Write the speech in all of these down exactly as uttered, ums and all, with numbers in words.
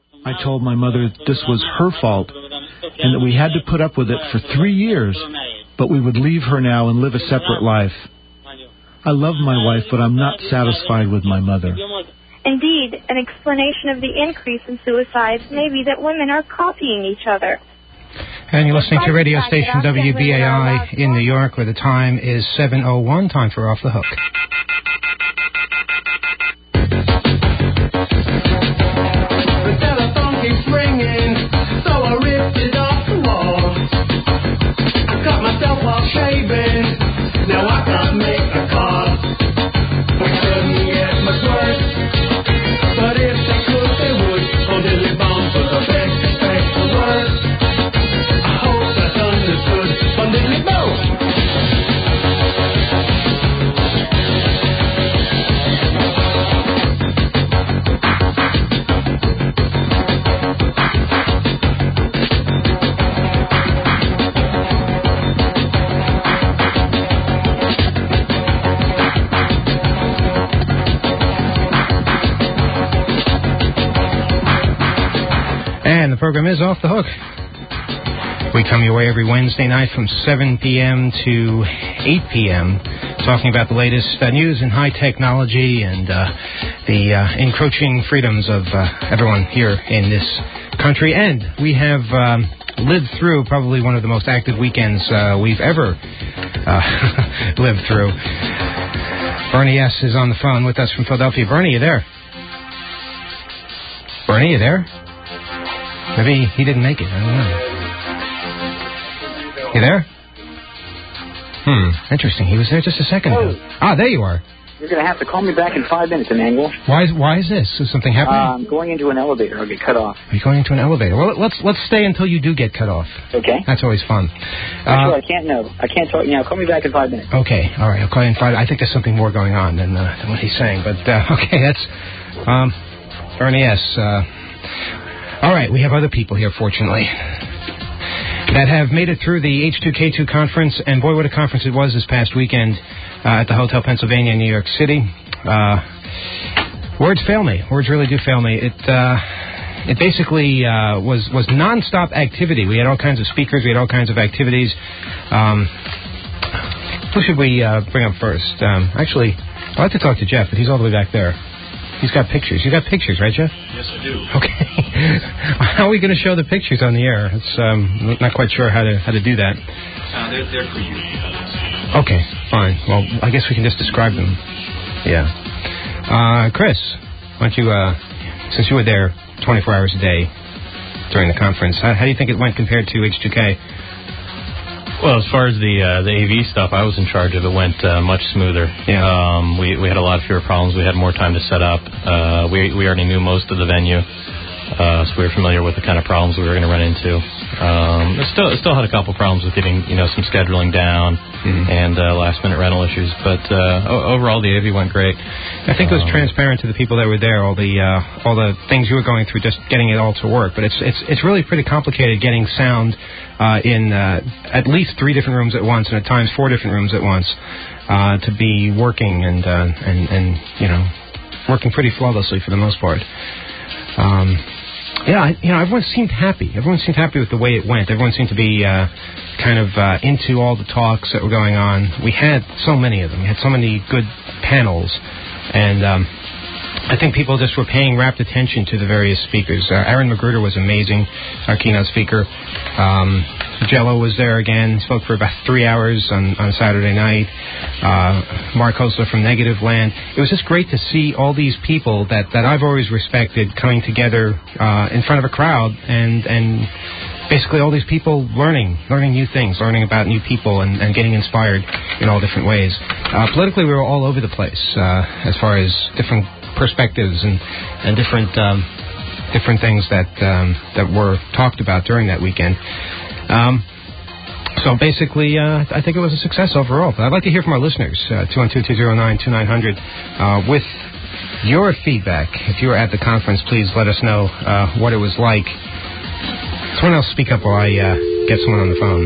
I told my mother this was her fault and that we had to put up with it for three years, but we would leave her now and live a separate life. I love my wife, but I'm not satisfied with my mother. Indeed, an explanation of the increase in suicides may be that women are copying each other. And you're listening to radio station W B A I in New York, where the time is seven oh one, time for Off the Hook. The telephone keeps ringing, so I ripped it off the wall. I cut myself while shaving, now I can't make a call. We couldn't get much worse, but if they could, they would. Oh, Dilly Bombs was the best, best, the worst. I hope that's understood. On Dilly Bombs. And the program is Off the Hook. We come your way every Wednesday night from seven p.m. to eight p.m. talking about the latest uh, news in high technology and uh, the uh, encroaching freedoms of uh, everyone here in this country. And we have um, lived through probably one of the most active weekends uh, we've ever uh, lived through. Bernie S. is on the phone with us from Philadelphia. Bernie, you there? Bernie, you there? Maybe he didn't make it. I don't know. You there? Hmm. Interesting. He was there just a second ago. Oh. Ah, there you are. You're going to have to call me back in five minutes, Emmanuel. Why is Why is this? Is something happening? Uh, I'm going into an elevator. I'll get cut off. Are you going into an elevator? Well, let's let's stay until you do get cut off. Okay. That's always fun. Actually, uh, I can't know. I can't talk now. Call me back in five minutes. Okay. All right. I'll call you in five. I think there's something more going on than, uh, than what he's saying. But uh, okay, that's um, Bernie S. Uh, all right. We have other people here, fortunately, that have made it through the H two K two conference, and boy, what a conference it was this past weekend uh, at the Hotel Pennsylvania in New York City. Uh, words fail me. Words really do fail me. It uh, it basically uh, was was nonstop activity. We had all kinds of speakers. We had all kinds of activities. Um, who should we uh, bring up first? Um, actually, I'd like to talk to Jeff, but he's all the way back there. He's got pictures. You got pictures, right, Jeff? Yes, I do. Okay. How are we going to show the pictures on the air? It's um, not quite sure how to how to do that. Uh, they're, they're for you. Okay, fine. Well, I guess we can just describe them. Yeah. Uh, Chris, why don't you, uh, since you were there twenty-four hours a day during the conference, how, how do you think it went compared to H two K? Well, as far as the uh, the A V stuff, I was in charge of. It went uh, much smoother. Yeah. Um, we we had a lot fewer problems. We had more time to set up. Uh, we we already knew most of the venue, uh, so we were familiar with the kind of problems we were going to run into. Um, it still it still had a couple problems with getting you know some scheduling down mm-hmm. and uh, last minute rental issues. But uh, overall, the A V went great. I think it was um, transparent to the people that were there. All the uh, all the things you were going through, just getting it all to work. But it's it's it's really pretty complicated getting sound. Uh, in uh, at least three different rooms at once, and at times four different rooms at once, uh, to be working and uh, and and you know working pretty flawlessly for the most part. Um, yeah, I, you know, everyone seemed happy. Everyone seemed happy with the way it went. Everyone seemed to be uh, kind of uh, into all the talks that were going on. We had so many of them. We had so many good panels, and. Um, I think people just were paying rapt attention to the various speakers. Uh, Aaron Magruder was amazing, our keynote speaker. Um, Jello was there again, spoke for about three hours on, on Saturday night. Uh, Mark Hosler from Negative Land. It was just great to see all these people that, that I've always respected coming together uh, in front of a crowd and and basically all these people learning, learning new things, learning about new people and, and getting inspired in all different ways. Uh, politically, we were all over the place uh, as far as different perspectives and, and different um, different things that um, that were talked about during that weekend. Um, so basically, uh, I think it was a success overall. But I'd like to hear from our listeners, uh, two one two, two zero nine, two nine zero zero, uh, with your feedback. If you were at the conference, please let us know uh, what it was like. Someone else speak up while I uh, get someone on the phone.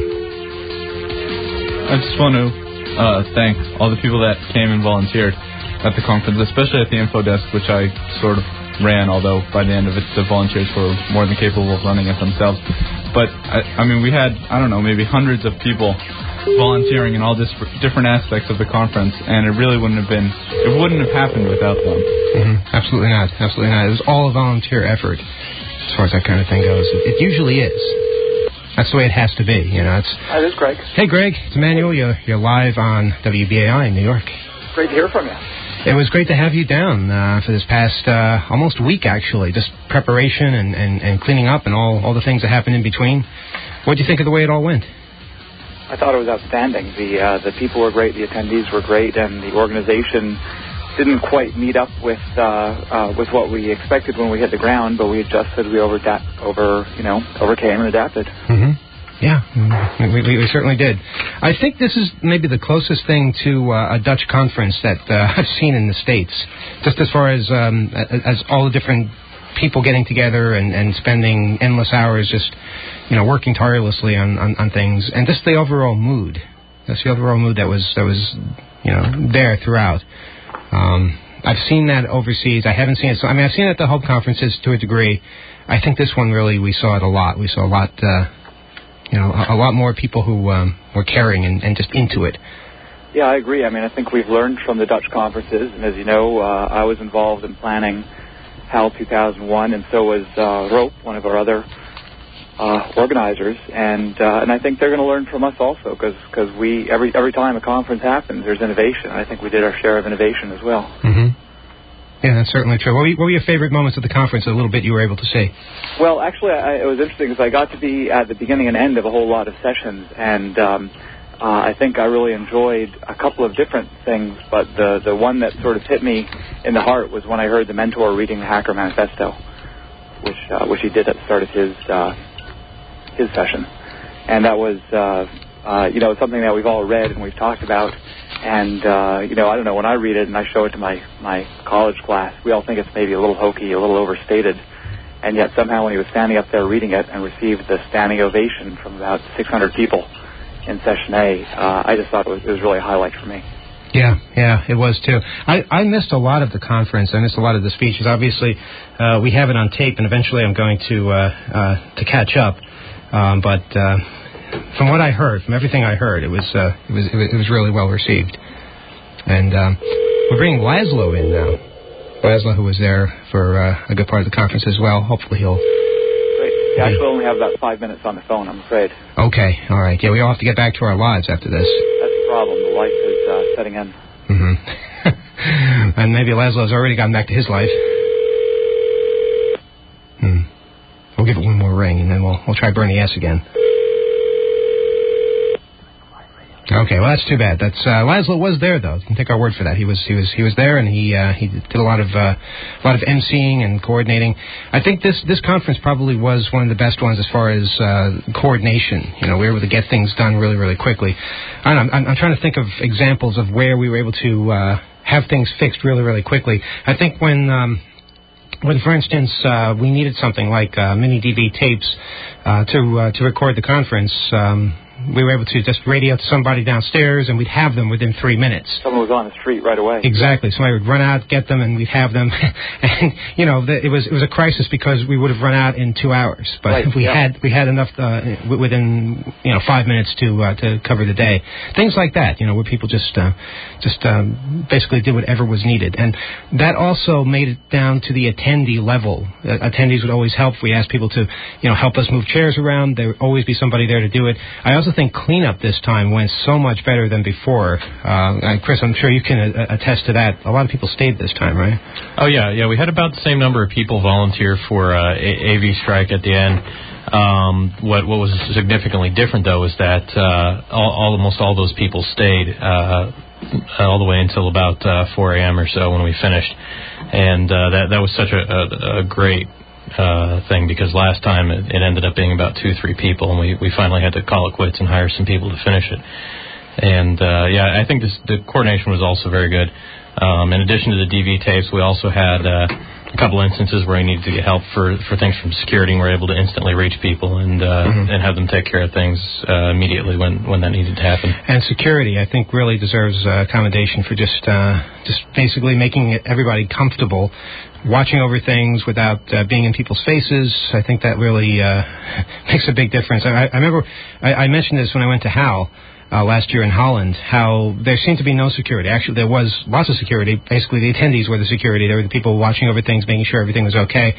I just want to uh, thank all the people that came and volunteered at the conference, especially at the info desk, which I sort of ran, although by the end of it, the volunteers were more than capable of running it themselves. But, I, I mean, we had, I don't know, maybe hundreds of people volunteering in all this different aspects of the conference, and it really wouldn't have been, it wouldn't have happened without them. Mm-hmm. Absolutely not. Absolutely not. It was all a volunteer effort as far as that kind of thing goes. It, it usually is. That's the way it has to be, you know. It's. Hi, this is Greg. Hey, Greg. It's Emmanuel. You're, you're live on W B A I in New York. Great to hear from you. It was great to have you down uh, for this past uh, almost week, actually. Just preparation and, and, and cleaning up and all, all the things that happened in between. What did you think of the way it all went? I thought it was outstanding. The uh, the people were great, the attendees were great, and the organization didn't quite meet up with uh, uh, with what we expected when we hit the ground, but we adjusted, we over, over you know, overcame and adapted. Mm-hmm. Yeah, we, we, we certainly did. I think this is maybe the closest thing to uh, a Dutch conference that uh, I've seen in the States, just as far as um, as all the different people getting together and, and spending endless hours just, you know, working tirelessly on, on, on things, and just the overall mood. That's the overall mood that was that was, you know, there throughout. Um, I've seen that overseas. I haven't seen it. So, I mean, I've seen it at the Hope conferences to a degree. I think this one really, we saw it a lot. We saw a lot. Uh, You know, a, a lot more people who um, were caring and, and just into it. Yeah, I agree. I mean, I think we've learned from the Dutch conferences, and as you know, uh, I was involved in planning H A L two thousand one, and so was uh, Rope, one of our other uh, organizers, and uh, and I think they're going to learn from us also, because we every every time a conference happens, there's innovation. I think we did our share of innovation as well. Mm-hmm. Yeah, that's certainly true. What were, what were your favorite moments of the conference, a little bit you were able to see? Well, actually, I, it was interesting because I got to be at the beginning and end of a whole lot of sessions, and um, uh, I think I really enjoyed a couple of different things, but the, the one that sort of hit me in the heart was when I heard the mentor reading the Hacker Manifesto, which uh, which he did at the start of his, uh, his session. And that was, uh, uh, you know, something that we've all read and we've talked about. And, uh, you know, I don't know, when I read it and I show it to my, my college class, we all think it's maybe a little hokey, a little overstated. And yet somehow when he was standing up there reading it and received the standing ovation from about six hundred people in Session A, uh, I just thought it was, it was really a highlight for me. Yeah, yeah, it was too. I, I missed a lot of the conference. I missed a lot of the speeches. Obviously, uh, we have it on tape, and eventually I'm going to, uh, uh, to catch up. Um, but... Uh, From what I heard, from everything I heard, it was uh, it was it was really well received. And um, we're bringing Laszlo in now. Laszlo, who was there for uh, a good part of the conference as well. Hopefully he'll. Great. Yeah, I actually only have about five minutes on the phone, I'm afraid. Okay. All right. Yeah, we all have to get back to our lives after this. That's the problem. The life is uh, setting in. Mm-hmm. And maybe Laszlo's already gotten back to his life. Hmm. We'll give it one more ring, and then we'll we'll try Bernie S again. Okay, well that's too bad. That's uh, Laszlo was there though. You can take our word for that. He was he was he was there, and he uh, he did a lot of uh, a lot of emceeing and coordinating. I think this this conference probably was one of the best ones as far as uh, coordination. You know, we were able to get things done really really quickly. I don't know, I'm, I'm trying to think of examples of where we were able to uh, have things fixed really really quickly. I think when. Um, When, for instance, uh, we needed something like uh, mini D V tapes uh, to uh, to record the conference, um, we were able to just radio to somebody downstairs, and we'd have them within three minutes. Someone was on the street right away. Exactly. Somebody would run out, get them, and we'd have them. And you know, the, it was it was a crisis because we would have run out in two hours, but right, we yeah. had we had enough uh, within you know five minutes to uh, to cover the day. Things like that, you know, where people just uh, just um, basically did whatever was needed, and that also made it down to the attendee level. Uh, attendees would always help. We asked people to you know help us move chairs around. There would always be somebody there to do it. I also think cleanup this time went so much better than before. Uh, and Chris, I'm sure you can uh, attest to that. A lot of people stayed this time, right? Oh, yeah. Yeah, we had about the same number of people volunteer for uh, A V Strike at the end. Um, what what was significantly different, though, is that uh, all, almost all those people stayed uh, all the way until about uh, four a.m. or so when we finished. And uh, that, that was such a, a, a great Uh, thing, because last time it, it ended up being about two, three people, and we, we finally had to call it quits and hire some people to finish it. And uh, yeah, I think this, the coordination was also very good. Um, in addition to the D V tapes, we also had uh, a couple instances where I needed to get help for, for things from security, and we're able to instantly reach people and uh, mm-hmm. and have them take care of things uh, immediately when, when that needed to happen. And security, I think, really deserves uh, accommodation for just uh, just basically making everybody comfortable, watching over things without uh, being in people's faces. I think that really uh, makes a big difference. I, I remember I, I mentioned this when I went to Hal uh, last year in Holland, how there seemed to be no security. Actually, there was lots of security. Basically, the attendees were the security. They were the people watching over things, making sure everything was okay.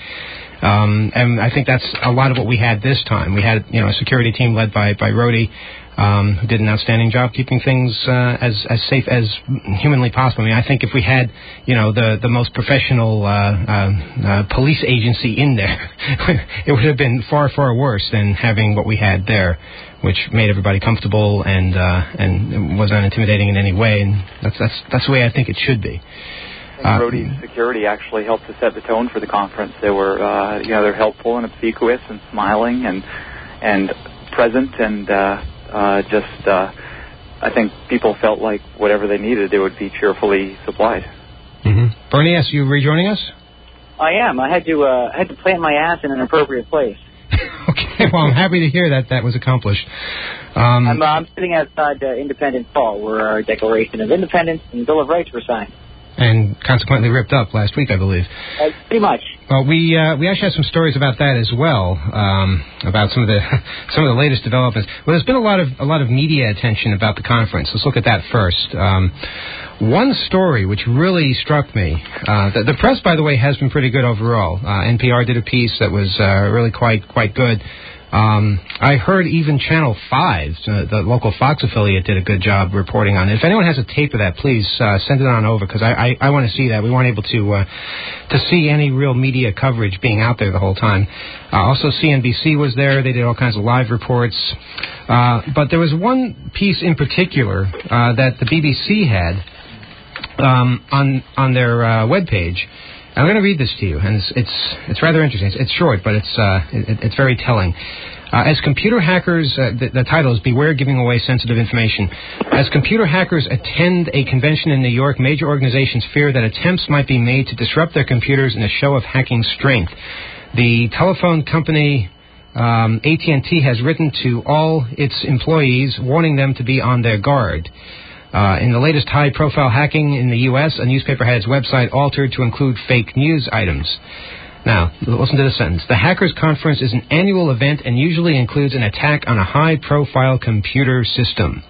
Um, and I think that's a lot of what we had this time. We had, you know, a security team led by, by Rhodey, um, who did an outstanding job keeping things uh, as, as safe as humanly possible. I mean, I think if we had, you know, the, the most professional uh, uh, uh, police agency in there, it would have been far, far worse than having what we had there, which made everybody comfortable and uh, and was not intimidating in any way. And that's that's that's the way I think it should be. Uh, Rhodey's security actually helped to set the tone for the conference. They were, uh, you know, they're helpful and obsequious and smiling and and present and uh, uh, just. Uh, I think people felt like whatever they needed, it would be cheerfully supplied. Mm-hmm. Bernie, yes, you rejoining us? I am. I had to uh, I had to plant my ass in an appropriate place. Okay, well, I'm happy to hear that that was accomplished. Um, I'm, uh, I'm sitting outside uh, Independence Hall, where our Declaration of Independence and Bill of Rights were signed. And consequently ripped up last week, I believe. Uh, pretty much. Well, we uh, we actually have some stories about that as well, um, about some of the some of the latest developments. Well, there's been a lot of a lot of media attention about the conference. Let's look at that first. Um, one story which really struck me. Uh, the, the press, by the way, has been pretty good overall. Uh, N P R did a piece that was uh, really quite quite good. Um, I heard even Channel five, uh, the local Fox affiliate, did a good job reporting on it. If anyone has a tape of that, please uh, send it on over, because I, I, I want to see that. We weren't able to uh, to see any real media coverage being out there the whole time. Uh, also, C N B C was there. They did all kinds of live reports. Uh, but there was one piece in particular uh, that the B B C had um, on on their uh, webpage. I'm going to read this to you, and it's it's, it's rather interesting. It's, it's short, but it's uh, it, it's very telling. Uh, as computer hackers, uh, the, the title is Beware Giving Away Sensitive Information. As computer hackers attend a convention in New York, major organizations fear that attempts might be made to disrupt their computers in a show of hacking strength. The telephone company um, A T and T has written to all its employees, warning them to be on their guard. Uh, in the latest high-profile hacking in the U S, a newspaper had its website altered to include fake news items. Now, listen to this sentence. The Hackers Conference is an annual event and usually includes an attack on a high-profile computer system.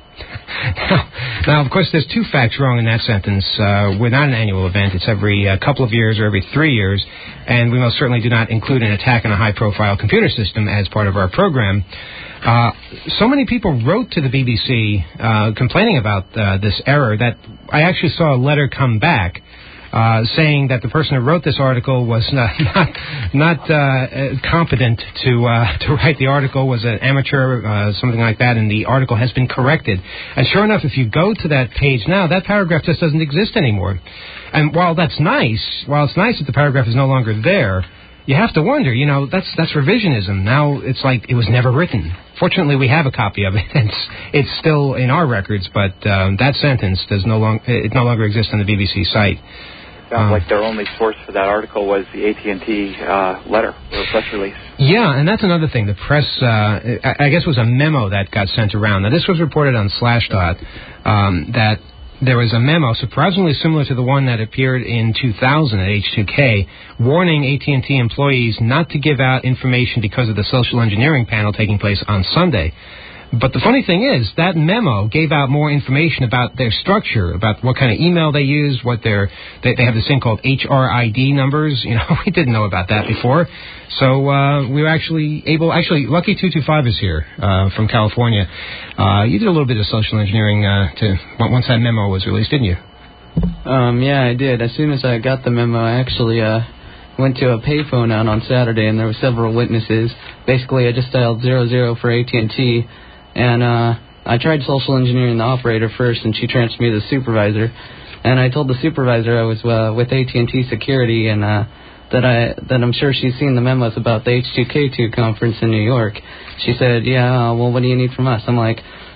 now, now, of course, there's two facts wrong in that sentence. Uh, we're not an annual event. It's every uh, couple of years or every three years, and we most certainly do not include an attack on a high-profile computer system as part of our program. Uh, so many people wrote to the B B C uh, complaining about uh, this error that I actually saw a letter come back uh, saying that the person who wrote this article was not not, not uh, competent to uh, to write the article, was an amateur, uh, something like that, and the article has been corrected. And sure enough, if you go to that page now, that paragraph just doesn't exist anymore. And while that's nice, while it's nice that the paragraph is no longer there, you have to wonder, you know, that's that's revisionism. Now it's like it was never written. Fortunately, we have a copy of it. It's it's still in our records, but um, that sentence does no long it no longer exists on the B B C site. Sounds um, like their only source for that article was the A T and T uh, letter or press release. Yeah, and that's another thing. The press, uh, I, I guess, it was a memo that got sent around. Now, this was reported on Slashdot um, that there was a memo surprisingly similar to the one that appeared in two thousand at H two K, warning A T and T employees not to give out information because of the social engineering panel taking place on Sunday. But the funny thing is, that memo gave out more information about their structure, about what kind of email they use, what their they, they have this thing called H R I D numbers. You know, we didn't know about that before. So uh, we were actually able, actually, Lucky two two five is here uh, from California. Uh, you did a little bit of social engineering uh, to once that memo was released, didn't you? Um, yeah, I did. As soon as I got the memo, I actually uh, went to a payphone out on Saturday, and there were several witnesses. Basically, I just dialed zero zero for A T and T. And uh, I tried social engineering the operator first, and she transferred me to the supervisor. And I told the supervisor I was uh, with A T and T Security, and uh, that I that I'm sure she's seen the memos about the H two K two conference in New York. She said, "Yeah, uh, well, what do you need from us?" I'm like,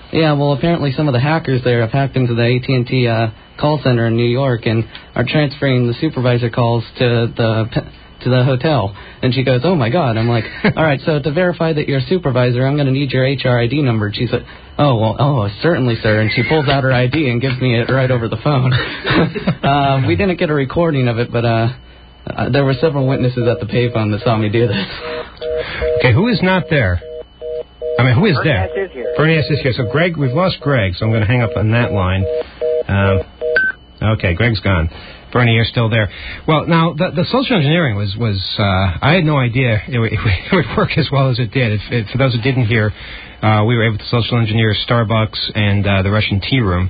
Yeah, well, apparently some of the hackers there have hacked into the A T and T uh, call center in New York and are transferring the supervisor calls to the to the hotel. And she goes, oh, my God. I'm like, all right, so to verify that you're a supervisor, I'm going to need your H R I D number. And she said, oh, well, oh, certainly, sir. And she pulls out her I D and gives me it right over the phone. um, we didn't get a recording of it, but uh, uh, there were several witnesses at the payphone that saw me do this. Okay, who is not there? I mean, who is Bernie there? S. is here. Bernie S. is here. So, Greg, we've lost Greg, so I'm going to hang up on that line. Um, okay, Greg's gone. Bernie, you're still there. Well, now, the, the social engineering was, was uh, I had no idea it would, it would work as well as it did. If, if, for those who didn't hear, uh, we were able to social engineer Starbucks and uh, the Russian tea room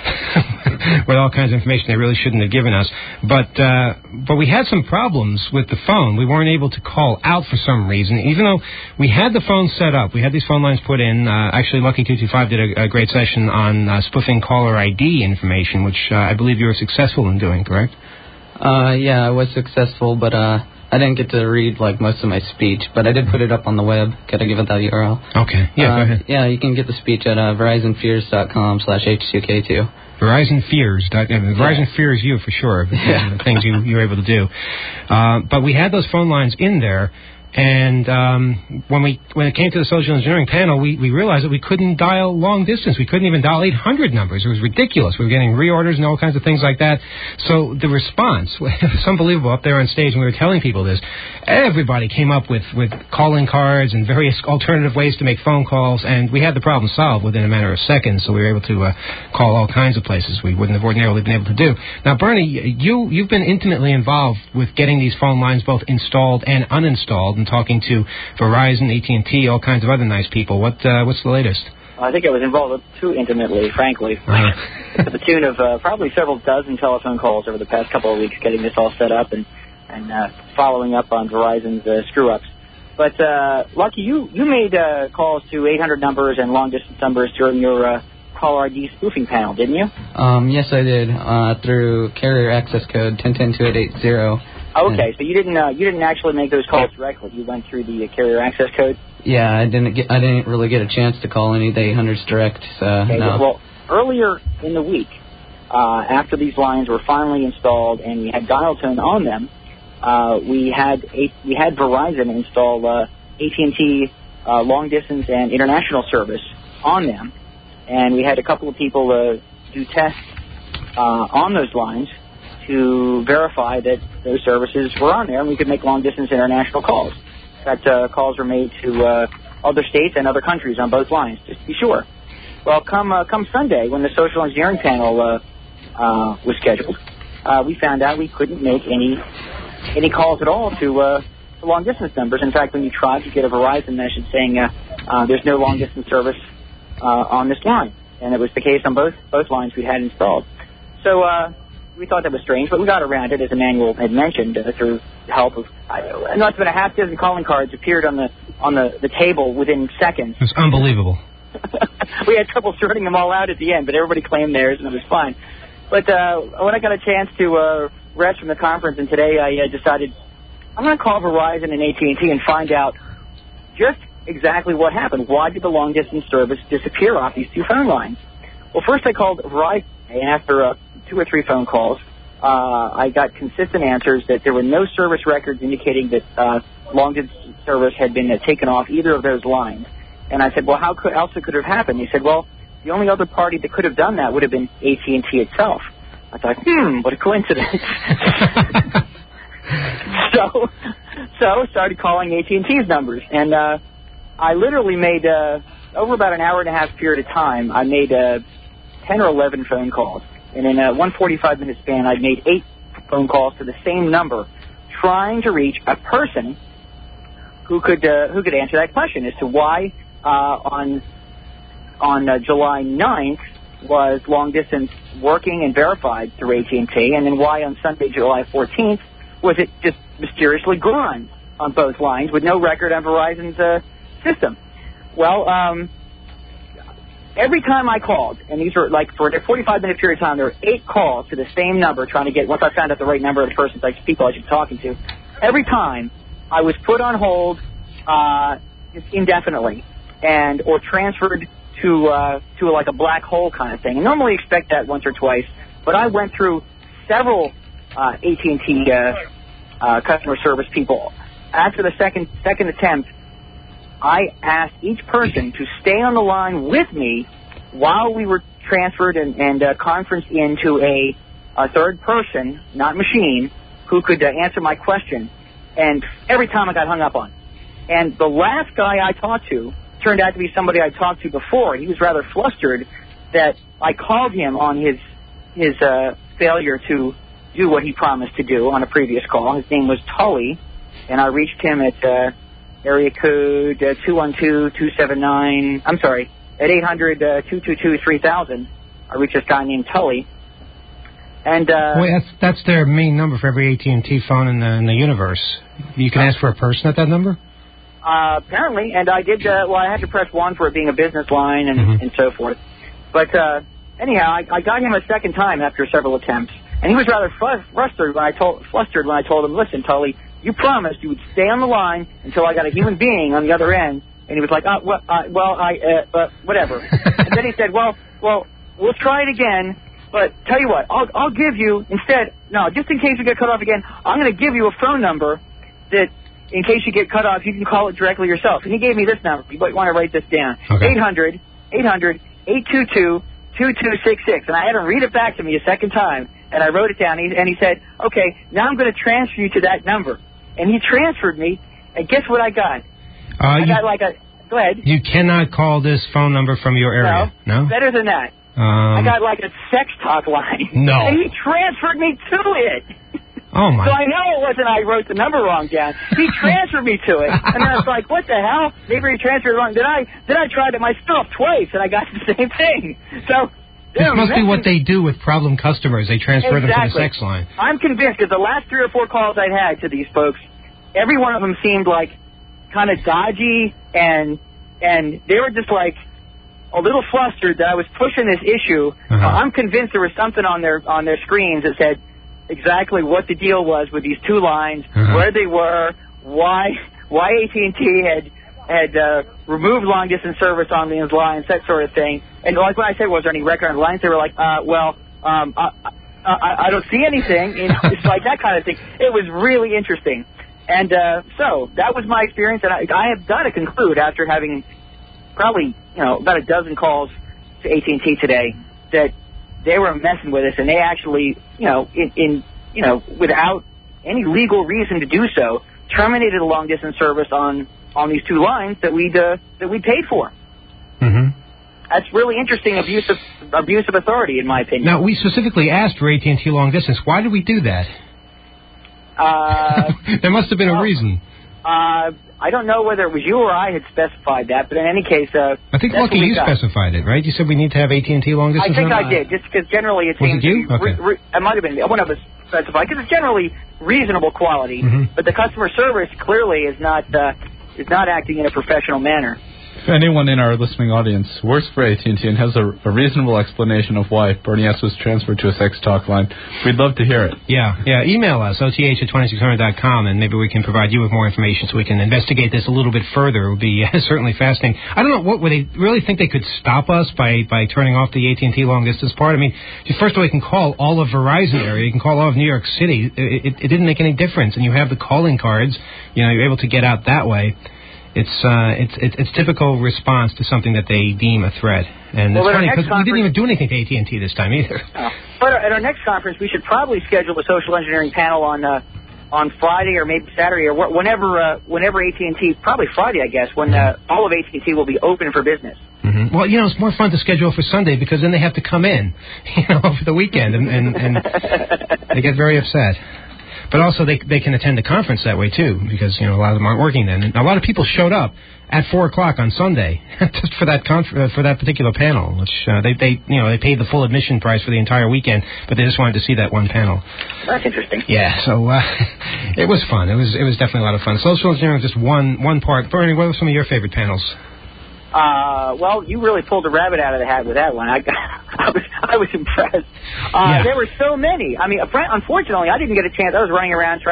with all kinds of information they really shouldn't have given us. But uh, but we had some problems with the phone. We weren't able to call out for some reason, even though we had the phone set up. We had these phone lines put in. Uh, actually, Lucky two two five did a, a great session on uh, spoofing caller I D information, which uh, I believe you were successful in doing, correct? Uh, yeah, I was successful, but uh, I didn't get to read like most of my speech, but I did put it up on the web. Could I give it that U R L? Okay, yeah, uh, go ahead. Yeah, you can get the speech at uh, verizon fears dot com slash H two K two. Verizon Fears. Uh, Verizon yeah. fears you for sure. Yeah. The things you, you were able to do. Uh, but we had those phone lines in there. And um, when we when it came to the social engineering panel, we, we realized that we couldn't dial long distance. We couldn't even dial eight hundred numbers. It was ridiculous. We were getting reorders and all kinds of things like that. So the response was unbelievable up there on stage when we were telling people this. Everybody came up with, with calling cards and various alternative ways to make phone calls, and we had the problem solved within a matter of seconds. So we were able to uh, call all kinds of places we wouldn't have ordinarily been able to do. Now, Bernie, you, you've been intimately involved with getting these phone lines both installed and uninstalled, and talking to Verizon, A T and T, all kinds of other nice people. What uh, what's the latest? I think I was involved too intimately, frankly, uh-huh. to the tune of uh, probably several dozen telephone calls over the past couple of weeks, getting this all set up and and uh, following up on Verizon's uh, screw-ups. But uh, Lucky, you you made uh, calls to eight hundred numbers and long distance numbers during your uh, caller I D spoofing panel, didn't you? Um, yes, I did uh, through carrier access code ten ten two eight eight zero. Okay, so you didn't uh, you didn't actually make those calls directly. You went through the uh, carrier access code. Yeah, I didn't get I didn't really get a chance to call any of the eight hundreds direct. So, okay, no. Well, earlier in the week, uh, after these lines were finally installed and we had dial tone on them, uh, we had a, we had Verizon install uh, A T and T uh, long distance and international service on them, and we had a couple of people uh, do tests uh, on those lines to verify that those services were on there and we could make long-distance international calls. In fact, uh, calls were made to uh, other states and other countries on both lines, just to be sure. Well, come uh, come Sunday, when the social engineering panel uh, uh, was scheduled, uh, we found out we couldn't make any any calls at all to, uh, to long-distance numbers. In fact, when you tried to get a Verizon message saying uh, uh, there's no long-distance service uh, on this line, and it was the case on both both lines we had installed. So, uh, we thought that was strange, but we got around it, as Emmanuel had mentioned, uh, through the help of uh, not but a half dozen calling cards appeared on the on the, the table within seconds. It's unbelievable. We had trouble sorting them all out at the end, but everybody claimed theirs, and it was fine. But uh, when I got a chance to uh, rest from the conference, and today I uh, decided I'm going to call Verizon and A T and T and find out just exactly what happened. Why did the long-distance service disappear off these two phone lines? Well, first I called Verizon, and after uh, two or three phone calls, uh, I got consistent answers that there were no service records indicating that uh, long-distance service had been uh, taken off either of those lines. And I said, well, how could, else it could have happened? He said, well, the only other party that could have done that would have been A T and T itself. I thought, hmm, what a coincidence. so, so started calling A T and T's numbers, and uh, I literally made uh, over about an hour and a half period of time. I made uh, ten or eleven phone calls, and in a one forty-five minute span, I made eight phone calls to the same number, trying to reach a person who could uh, who could answer that question as to why uh, on on uh, July ninth was long distance working and verified through A T and T, and then why on Sunday, July fourteenth, was it just mysteriously gone on both lines with no record on Verizon's uh, system. Well, um, every time I called, and these were like for a forty-five minute period of time, there were eight calls to the same number trying to get, once I found out the right number of the persons, like people I should be talking to, every time I was put on hold uh, just indefinitely and or transferred to uh, to like a black hole kind of thing. And normally expect that once or twice, but I went through several uh, A T and T uh, uh, customer service people. After the second second attempt, I asked each person to stay on the line with me while we were transferred and, and uh, conferenced into a, a third person, not machine, who could uh, answer my question. And every time I got hung up on. And the last guy I talked to turned out to be somebody I talked to before. He was rather flustered that I called him on his his uh, failure to do what he promised to do on a previous call. His name was Tully, and I reached him at uh, area code uh, two one two, two seven nine, I'm sorry, at eight hundred, two two two, three thousand. I reached this guy named Tully. And uh, Wait, that's, that's their main number for every A T and T phone in the, in the universe. You can ask for a person at that number? Uh, apparently, and I did, uh, well, I had to press one for it being a business line and, mm-hmm. and so forth. But uh, anyhow, I, I got him a second time after several attempts, and he was rather flustered when I told, flustered when I told him, listen, Tully, you promised you would stay on the line until I got a human being on the other end. And he was like, uh, well, uh, well I, uh, uh, whatever. And then he said, well, well, we'll try it again. But tell you what, I'll, I'll give you, instead, no, just in case you get cut off again, I'm going to give you a phone number that, in case you get cut off, you can call it directly yourself. And he gave me this number. You might want to write this down. Okay. eight hundred, eight hundred, eight two two, two two six six. And I had him read it back to me a second time, and I wrote it down. And he said, okay, now I'm going to transfer you to that number. And he transferred me, and guess what I got? Uh, I you, got like a, go ahead. You cannot call this phone number from your area, no? No? Better than that. Um, I got like a sex talk line. No. And he transferred me to it. Oh, my. So I know it wasn't I wrote the number wrong down. He transferred me to it. And I was like, what the hell? Maybe he transferred it wrong. Then I, then I tried it myself twice, and I got the same thing. So this must be what they do with problem customers. They transfer exactly. them to the sex line. I'm convinced, because the last three or four calls I'd had to these folks, every one of them seemed like kind of dodgy, and and they were just like a little flustered that I was pushing this issue. Uh-huh. Uh, I'm convinced there was something on their on their screens that said exactly what the deal was with these two lines, uh-huh. where they were, why why A T and T had had uh, removed long distance service on these lines, that sort of thing. And like when I said, was there any record on the lines? They were like, uh, well, um, I, I, I don't see anything. You know, it's like that kind of thing. It was really interesting. And uh, so that was my experience, and I, I have got to conclude after having probably, you know, about a dozen calls to A T and T today that they were messing with us, and they actually, you know, in, in you know, without any legal reason to do so, terminated a long distance service on, on these two lines that we'd uh, that we paid for. Mm-hmm. That's really interesting abuse of abuse of authority, in my opinion. Now, we specifically asked for A T and T long distance. Why did we do that? Uh, there must have been well, a reason. Uh, I don't know whether it was you or I had specified that, but in any case, uh, I think Lucky you got. specified it, right? You said we need to have A T and T long distance. I think on? I did, just because generally it was seems it you? to be okay. re- re- it might have been one of us specified because it's generally reasonable quality, mm-hmm. but the customer service clearly is not uh, is not acting in a professional manner. If anyone in our listening audience works for A T and T and has a, a reasonable explanation of why Bernie S. was transferred to a sex talk line, we'd love to hear it. Yeah, yeah. Email us, O T H at twenty-six hundred dot com, and maybe we can provide you with more information so we can investigate this a little bit further. It would be uh, certainly fascinating. I don't know, what would they really think they could stop us by, by turning off the A T and T long distance part? I mean, first of all, you can call all of Verizon area. You can call all of New York City. It, it, it didn't make any difference, and you have the calling cards. You know, you're able to get out that way. It's uh, it's it's it's typical response to something that they deem a threat, and well, it's funny because we didn't even conference... do anything to A T and T this time either. Uh, but at our next conference, we should probably schedule a social engineering panel on uh, on Friday or maybe Saturday or wh- whenever uh, whenever A T and T, probably Friday, I guess, when uh, all of A T and T will be open for business. Mm-hmm. Well, you know, it's more fun to schedule for Sunday because then they have to come in, you know, for the weekend, and and, and they get very upset. But also they they can attend the conference that way too, because you know a lot of them aren't working then. And a lot of people showed up at four o'clock on Sunday just for that conf- uh, for that particular panel, which uh, they they you know they paid the full admission price for the entire weekend, but they just wanted to see that one panel. That's interesting. Yeah, so uh, it was fun. It was it was definitely a lot of fun. Social engineering was just one one part. Bernie, what were some of your favorite panels? Uh, well, you really pulled a rabbit out of the hat with that one. I, I was, I was impressed. Uh, yeah. There were so many. I mean, unfortunately, I didn't get a chance. I was running around trying to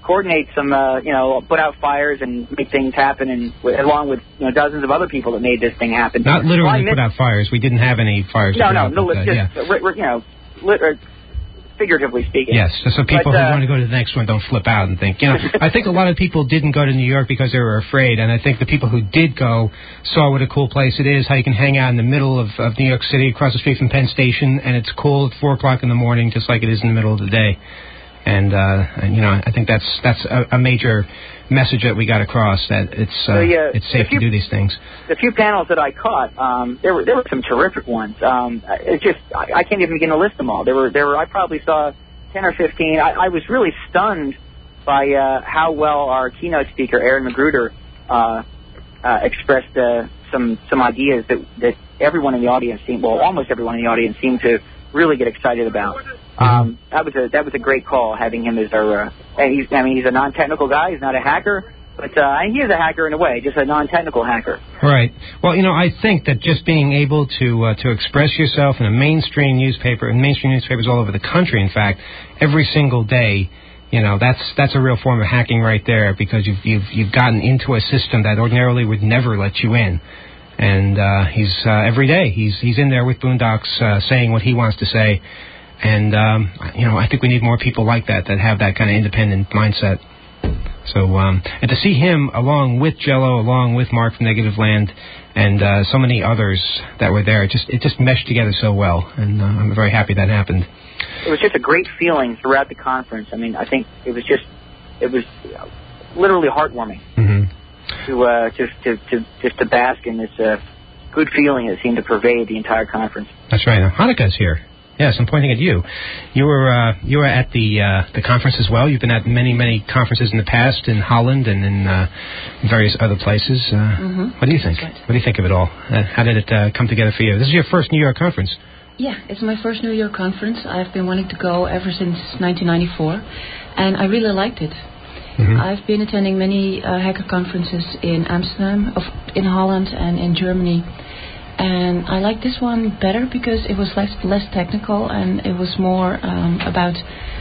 coordinate some, uh, you know, put out fires and make things happen, and w- along with you know dozens of other people that made this thing happen. Not literally well, I put miss- out fires. We didn't have any fires. No, to put no, out, no, but, uh, just yeah. uh, r- r- you know, lit- or figuratively speaking. Yes, so people But, who uh, want to go to the next one don't flip out and think. You know, I think a lot of people didn't go to New York because they were afraid, and I think the people who did go saw what a cool place it is, how you can hang out in the middle of, of New York City, across the street from Penn Station, and it's cool at four o'clock in the morning, just like it is in the middle of the day. And, uh, and you know, I think that's that's a, a major message that we got across, that it's uh, The, uh, it's safe if you- to do these things. The few panels that I caught, um, there were there were some terrific ones. Um, it's just I, I can't even begin to list them all. There were there were I probably saw ten or fifteen. I, I was really stunned by uh, how well our keynote speaker Aaron Magruder uh, uh, expressed uh, some some ideas that that everyone in the audience seemed well almost everyone in the audience seemed to really get excited about. Um, that was a that was a great call, having him as our. Uh, and he's I mean he's a non-technical guy. He's not a hacker, but uh, he is a hacker in a way, just a non-technical hacker. Right. Well, you know, I think that just being able to uh, to express yourself in a mainstream newspaper, and mainstream newspapers all over the country, in fact, every single day, you know, that's that's a real form of hacking right there, because you've you've you've gotten into a system that ordinarily would never let you in. And uh, he's uh, every day he's he's in there with Boondocks uh, saying what he wants to say. And, um, you know, I think we need more people like that, that have that kind of independent mindset. So, um, and to see him along with Jello, along with Mark from Negative Land, and uh, so many others that were there, it just it just meshed together so well. And uh, I'm very happy that happened. It was just a great feeling throughout the conference. I mean, I think it was just, it was literally heartwarming Mm-hmm. to, uh, just to, to, just to bask in this uh, good feeling that seemed to pervade the entire conference. That's right. Now, Hanukkah's here. Yes, I'm pointing at you. You were uh, you were at the uh, the conference as well. You've been at many many conferences in the past in Holland and in uh, various other places. Uh, mm-hmm. What do you think? Right. What do you think of it all? Uh, how did it uh, come together for you? This is your first New York conference. Yeah, it's my first New York conference. I've been wanting to go ever since nineteen ninety-four, and I really liked it. Mm-hmm. I've been attending many uh, hacker conferences in Amsterdam, of, in Holland, and in Germany. And I like this one better because it was less less technical, and it was more um, about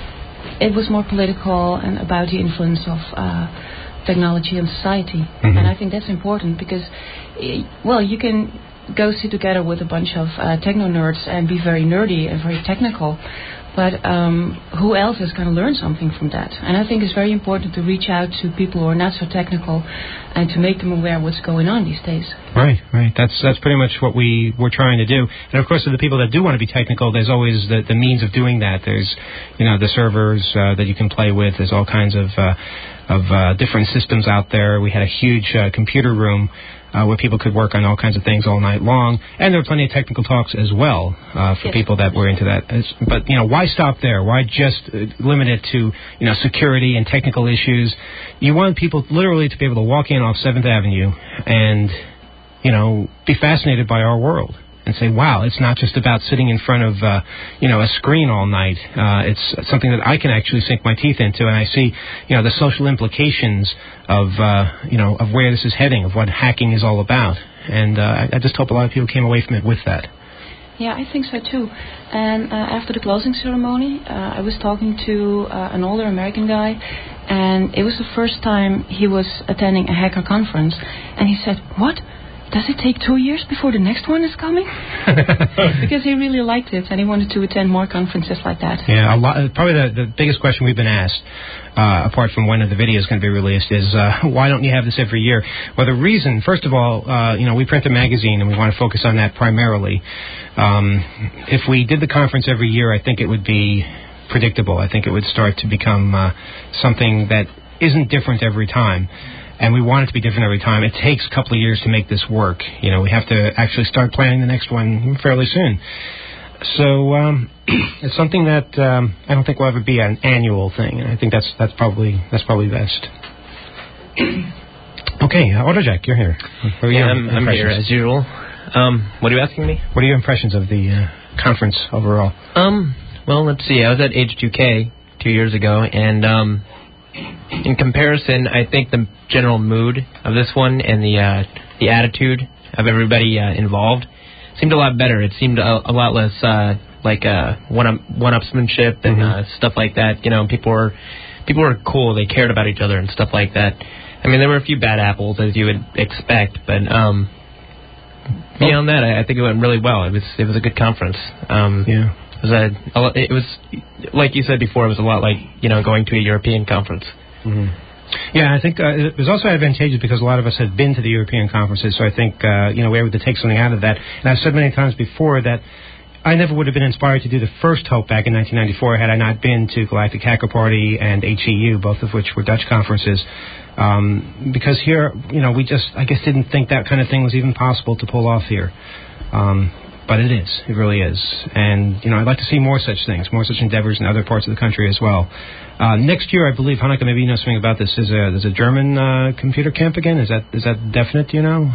it was more political and about the influence of uh, technology on society. Mm-hmm. And I think that's important because, eh, well, you can go sit together with a bunch of uh, techno nerds and be very nerdy and very technical. But um, who else is going to learn something from that? And I think it's very important to reach out to people who are not so technical and to make them aware of what's going on these days. Right, right. That's that's pretty much what we were trying to do. And of course, for the people that do want to be technical, there's always the, the means of doing that. There's, you know, the servers uh, that you can play with. There's all kinds of uh, of uh, different systems out there. We had a huge uh, computer room Uh, where people could work on all kinds of things all night long, and there were plenty of technical talks as well uh, for yes. people that were into that. It's, but you know, why stop there? Why just uh, limit it to you know security and technical issues? You want people literally to be able to walk in off Seventh Avenue and you know be fascinated by our world and say, "Wow, it's not just about sitting in front of uh, you know a screen all night. Uh, it's something that I can actually sink my teeth into, and I see you know the social implications of uh, you know of where this is heading, of what hacking is all about." And uh, I, I just hope a lot of people came away from it with that. Yeah, I think so too. And uh, after the closing ceremony, uh, I was talking to uh, an older American guy, and it was the first time he was attending a hacker conference, and he said, "What? Does it take two years before the next one is coming?" Because he really liked it, and he wanted to attend more conferences like that. Yeah, a lot. Probably the, the biggest question we've been asked, uh, apart from when the video is going to be released, is uh, why don't you have this every year? Well, the reason, first of all, uh, you know, we print a magazine, and we want to focus on that primarily. Um, if we did the conference every year, I think it would be predictable. I think it would start to become uh, something that isn't different every time. And we want it to be different every time. It takes a couple of years to make this work. You know, we have to actually start planning the next one fairly soon. So um, it's something that um, I don't think will ever be an annual thing. And I think that's that's probably that's probably best. Okay, uh, Autojack, you're here. What are yeah, your I'm, I'm here as usual. Um, what are you asking me? What are your impressions of the uh, conference overall? Um, well, let's see. I was at H two K two years ago, and um, in comparison, I think the general mood of this one and the uh, the attitude of everybody uh, involved seemed a lot better. It seemed a, a lot less uh, like uh, one up one upsmanship and mm-hmm. uh, stuff like that. You know, people were people were cool. They cared about each other and stuff like that. I mean, there were a few bad apples, as you would expect, but um, beyond that, I, I think it went really well. It was it was a good conference. Um, yeah. It was, a, a lot, it was, like you said before, it was a lot like, you know, going to a European conference. Mm-hmm. Yeah, I think uh, it was also advantageous because a lot of us had been to the European conferences, so I think, uh, you know, we were able to take something out of that. And I've said many times before that I never would have been inspired to do the first Hope back in nineteen ninety-four had I not been to Galactic Hacker Party and H E U, both of which were Dutch conferences. Um, because here, you know, we just, I guess, didn't think that kind of thing was even possible to pull off here. Um, but it is. It really is. And, you know, I'd like to see more such things, more such endeavors in other parts of the country as well. Uh, next year, I believe, Hanukkah, maybe you know something about this, there's a, there's a German uh, computer camp again. Is that is that definite, do you know?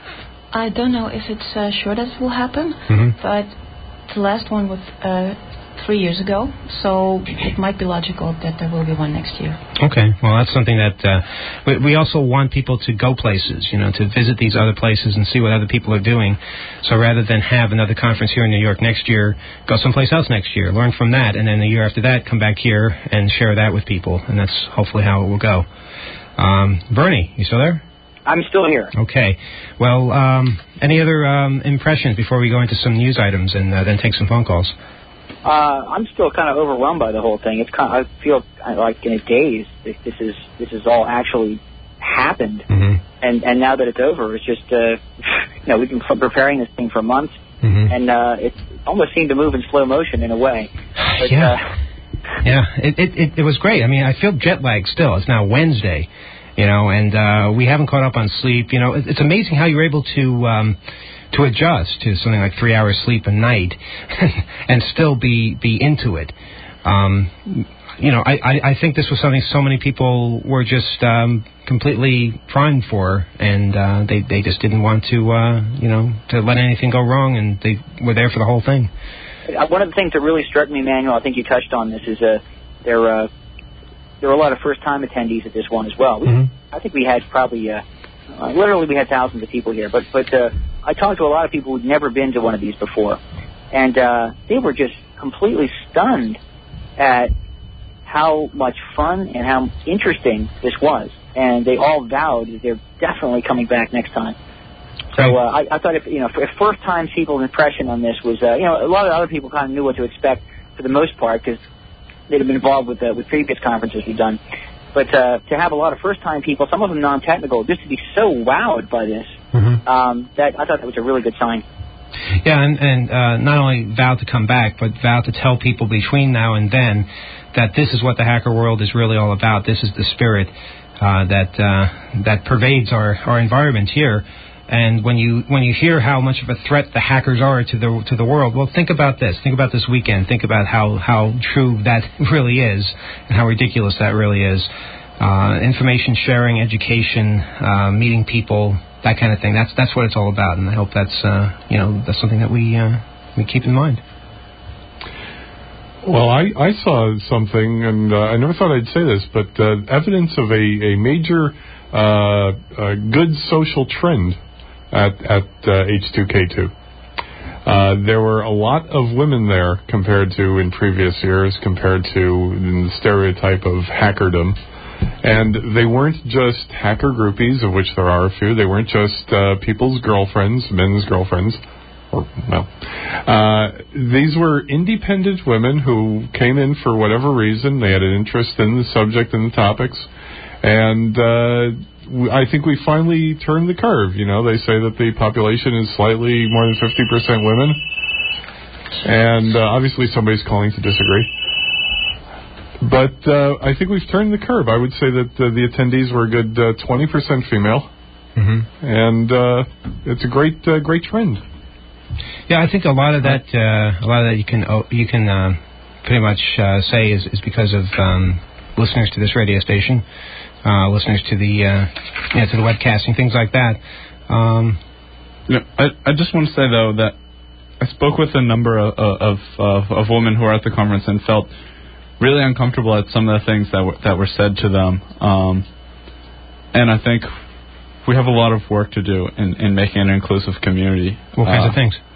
I don't know if it's uh, sure that it will happen, Mm-hmm. but the last one was uh, three years ago, so it might be logical that there will be one next year. Okay, well, that's something that uh, we, we also want people to go places, you know, to visit these other places and see what other people are doing. So rather than have another conference here in New York next year, go someplace else next year, learn from that, and then the year after that, come back here and share that with people, and that's hopefully how it will go. Um, Bernie, you still there? I'm still here. Okay. Well, um, any other um, impressions before we go into some news items and uh, then take some phone calls? Uh, I'm still kind of overwhelmed by the whole thing. It's kind of, I feel kind of like in a daze. This this is this is all actually happened, mm-hmm. and and now that it's over, it's just uh, you know we've been preparing this thing for months, mm-hmm. and uh, it almost seemed to move in slow motion in a way. But, yeah, uh, yeah. It, it it it was great. I mean, I feel jet lagged still. It's now Wednesday. You know, and uh, we haven't caught up on sleep. You know, it's amazing how you're able to um, to adjust to something like three hours sleep a night and still be be into it. Um, you know, I, I, I think this was something so many people were just um, completely primed for, and uh, they they just didn't want to uh, you know to let anything go wrong, and they were there for the whole thing. One of the things that really struck me, Manuel, I think you touched on this, is uh, there. Uh, There were a lot of first-time attendees at this one as well. We, mm-hmm. I think we had probably, uh, uh, literally we had thousands of people here. But but uh, I talked to a lot of people who'd never been to one of these before. And uh, they were just completely stunned at how much fun and how interesting this was. And they all vowed that they're definitely coming back next time. So uh, I, I thought if, you know, if first-time people's impression on this was, uh, you know, a lot of other people kind of knew what to expect for the most part because they'd have been involved with uh, with previous conferences we've done. But uh, to have a lot of first-time people, some of them non-technical, just to be so wowed by this, mm-hmm. um, that I thought that was a really good sign. Yeah, and, and uh, not only vow to come back, but vow to tell people between now and then that this is what the hacker world is really all about. This is the spirit uh, that uh, that pervades our, our environment here. And when you when you hear how much of a threat the hackers are to the to the world, well, think about this. Think about this weekend. Think about how, how true that really is and how ridiculous that really is. Uh, information sharing, education, uh, meeting people, that kind of thing. That's that's what it's all about. And I hope that's uh, you know that's something that we uh, we keep in mind. Well, I, I saw something, and uh, I never thought I'd say this, but uh, evidence of a a major uh, uh, good social trend at at uh, H two K two. Uh, there were a lot of women there compared to in previous years, compared to the stereotype of hackerdom. And they weren't just hacker groupies, of which there are a few. They weren't just uh, people's girlfriends, men's girlfriends. Or, well, uh, these were independent women who came in for whatever reason. They had an interest in the subject and the topics. And uh, I think we finally turned the curve. You know, they say that the population is slightly more than fifty percent women. And uh, obviously somebody's calling to disagree. But uh, I think we've turned the curve. I would say that uh, the attendees were a good uh, twenty percent female. Mm-hmm. And uh, it's a great, uh, great trend. Yeah, I think a lot of that, uh, a lot of that you can oh, you can uh, pretty much uh, say is, is because of um, listeners to this radio station, uh, listeners to the uh, yeah, to the webcasting, things like that. Um, you know, I I just want to say though that I spoke with a number of of, of of women who were at the conference and felt really uncomfortable at some of the things that were, that were said to them, um, and I think we have a lot of work to do in, in making an inclusive community. What kinds uh, of things?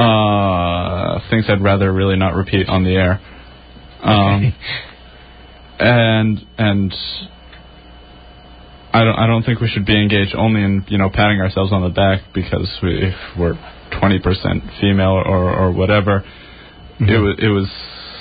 Uh, things I'd rather really not repeat on the air. Um, and and I don't I don't think we should be engaged only in, you know, patting ourselves on the back because we, if we're twenty percent female or or whatever. Mm-hmm. It was it was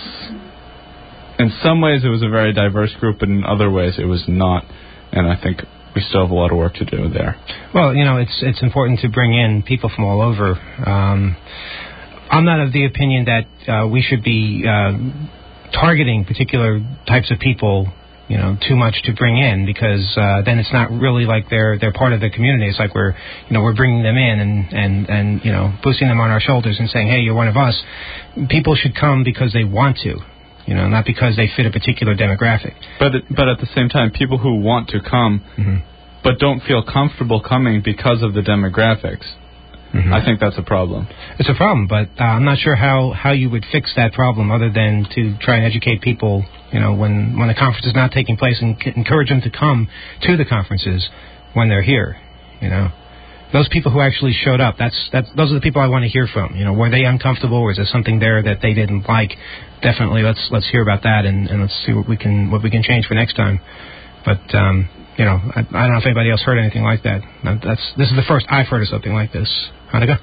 in some ways it was a very diverse group, but in other ways it was not, and I think we still have a lot of work to do there. Well, you know, it's it's important to bring in people from all over. Um, I'm not of the opinion that uh, we should be uh, targeting particular types of people, you know, too much to bring in, because uh, then it's not really like they're they're part of the community. It's like we're, you know, we're bringing them in and, and, and you know, boosting them on our shoulders and saying, hey, you're one of us. People should come because they want to, you know, not because they fit a particular demographic. But but at the same time, people who want to come mm-hmm. but don't feel comfortable coming because of the demographics, mm-hmm. I think that's a problem. It's a problem, but uh, I'm not sure how, how you would fix that problem other than to try and educate people, you know, when, when the conference is not taking place, and c- encourage them to come to the conferences when they're here, you know. Those people who actually showed up, that's, that's those are the people I want to hear from. You know, were they uncomfortable? Was there something there that they didn't like? Definitely, let's let's hear about that, and, and let's see what we can what we can change for next time. But um, you know, I, I don't know if anybody else heard anything like that. That's this is the first I've heard of something like this. Hanukkah?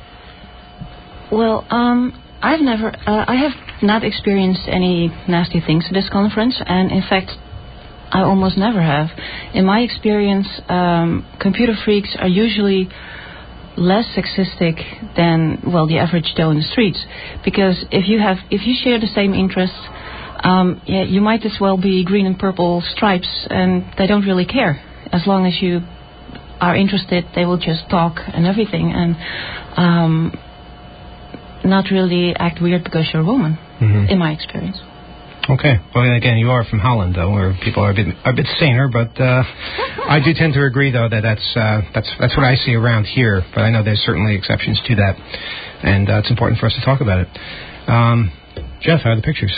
Well, um, I've never, uh, I have not experienced any nasty things at this conference, and in fact, I almost never have. In my experience, um, computer freaks are usually less sexistic than, well, the average Joe in the streets, because if you have, if you share the same interests, um, yeah, you might as well be green and purple stripes, and they don't really care. As long as you are interested, they will just talk and everything, and um, not really act weird because you're a woman, mm-hmm. in my experience. Okay. Well, again, you are from Holland, though, where people are a bit a bit saner. But uh, I do tend to agree, though, that that's uh, that's that's what I see around here. But I know there's certainly exceptions to that, and uh, it's important for us to talk about it. Um, Jeff, how are the pictures?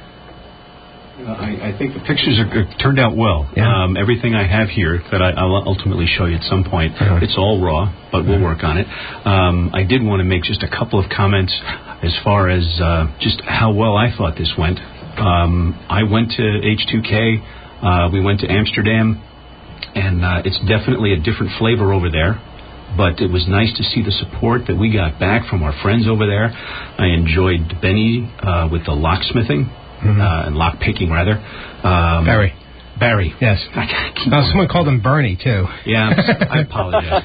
Uh, I, I think the pictures are, are turned out well. Yeah. Um, everything I have here that I, I'll ultimately show you at some point, uh-huh. it's all raw, but we'll work on it. Um, I did want to make just a couple of comments as far as uh, just how well I thought this went. Um, I went to H two K, uh, we went to Amsterdam, and uh, it's definitely a different flavor over there, but it was nice to see the support that we got back from our friends over there. I enjoyed Benny uh, with the locksmithing, mm-hmm. uh, and lockpicking, rather. Um, Barry. Barry. Yes. I keep oh, someone called him Bernie, too. Yeah, I apologize.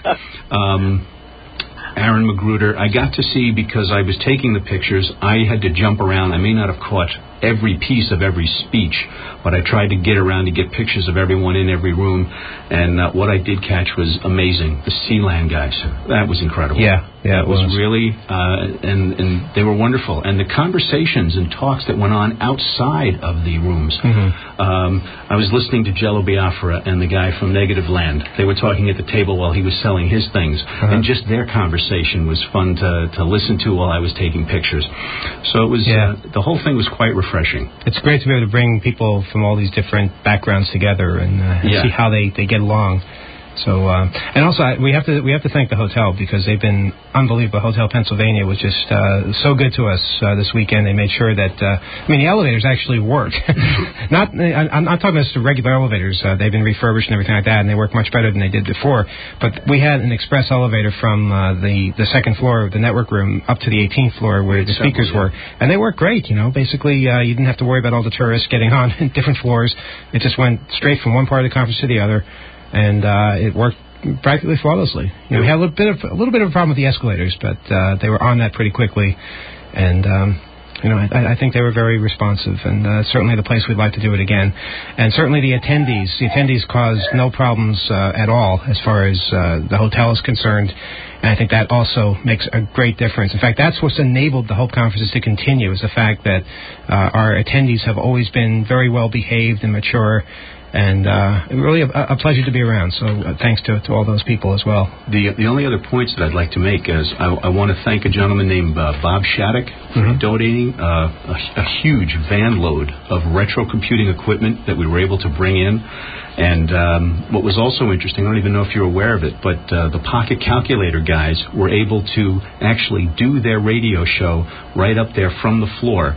Um, Aaron Magruder, I got to see, because I was taking the pictures, I had to jump around. I may not have caught every piece of every speech, but I tried to get around to get pictures of everyone in every room, and uh, what I did catch was amazing. The Sealand guys, that was incredible. Yeah, yeah, it was, was really, uh, and, and they were wonderful. And the conversations and talks that went on outside of the rooms. Mm-hmm. Um, I was listening to Jello Biafra and the guy from Negative Land. They were talking at the table while he was selling his things, uh-huh. and just their conversation was fun to, to listen to while I was taking pictures. So it was, yeah. uh, the whole thing was quite refreshing. It's great to be able to bring people from all these different backgrounds together and, uh, and yeah. see how they, they get along. So, uh, and also I, we have to we have to thank the hotel, because they've been unbelievable. Hotel Pennsylvania was just uh, so good to us uh, this weekend. They made sure that uh, I mean the elevators actually work. not I, I'm not talking about just the regular elevators. Uh, they've been refurbished and everything like that, and they work much better than they did before. But we had an express elevator from uh, the the second floor of the network room up to the eighteenth floor where the speakers were, and they worked great. You know, basically uh, you didn't have to worry about all the tourists getting on different floors. It just went straight from one part of the conference to the other. And uh, it worked practically flawlessly. You know, we had a little bit of a little bit of a problem with the escalators, but uh, they were on that pretty quickly. And um, you know, I, I think they were very responsive, and uh, certainly the place we'd like to do it again. And certainly the attendees, the attendees caused no problems uh, at all as far as uh, the hotel is concerned. And I think that also makes a great difference. In fact, that's what's enabled the Hope Conferences to continue, is the fact that uh, our attendees have always been very well behaved and mature. And uh, really a, a pleasure to be around. So uh, thanks to, to all those people as well. The the only other points that I'd like to make is I, I want to thank a gentleman named uh, Bob Shattuck for mm-hmm. donating uh, a, a huge van load of retro computing equipment that we were able to bring in. And um, what was also interesting, I don't even know if you're aware of it, but uh, the Pocket Calculator guys were able to actually do their radio show right up there from the floor.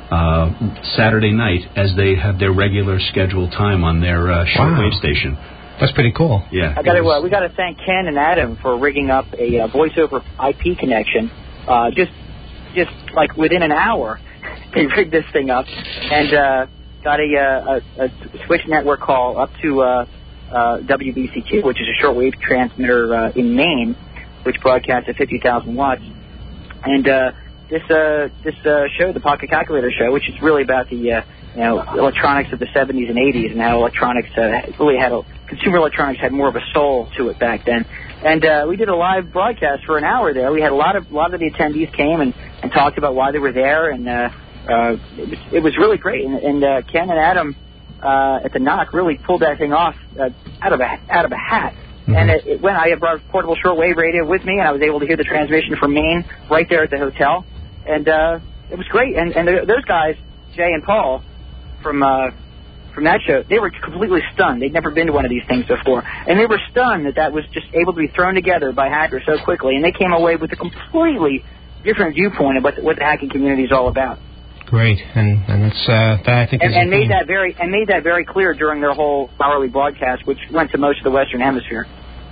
uh, Saturday night as they have their regular scheduled time on their uh, shortwave Wow. station. That's pretty cool. Yeah. I got to. Uh, we got to thank Ken and Adam for rigging up a uh, voice over I P connection. Uh, just, just like within an hour, they rigged this thing up and uh, got a, uh, a, a switch network call up to uh, uh, W B C Q, which is a shortwave transmitter uh, in Maine, which broadcasts at fifty thousand watts. And uh, this uh, this uh, show, the Pocket Calculator Show, which is really about the uh, you know electronics of the seventies and eighties and how electronics uh, really had a consumer electronics had more of a soul to it back then. And uh, we did a live broadcast for an hour there. We had a lot of a lot of the attendees came and, and talked about why they were there, and uh, uh, it, was, it was really great. And, and uh, Ken and Adam uh, at the Knock really pulled that thing off uh, out of a out of a hat. Mm-hmm. And it, it, when I had brought portable shortwave radio with me, and I was able to hear the transmission from Maine right there at the hotel, and uh, it was great. And, and the, those guys, Jay and Paul, from uh, from that show, they were completely stunned. They'd never been to one of these things before, and they were stunned that that was just able to be thrown together by hackers so quickly. And they came away with a completely different viewpoint of what the, what the hacking community is all about. Great, and and that's uh, that I think And, is and made that very and made that very clear during their whole hourly broadcast, which went to most of the Western Hemisphere.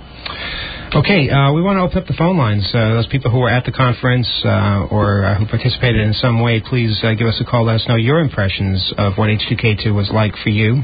Okay, uh, we want to open up the phone lines. Uh, those people who were at the conference uh, or uh, who participated in some way, please uh, give us a call. Let us know your impressions of what H two K two was like for you.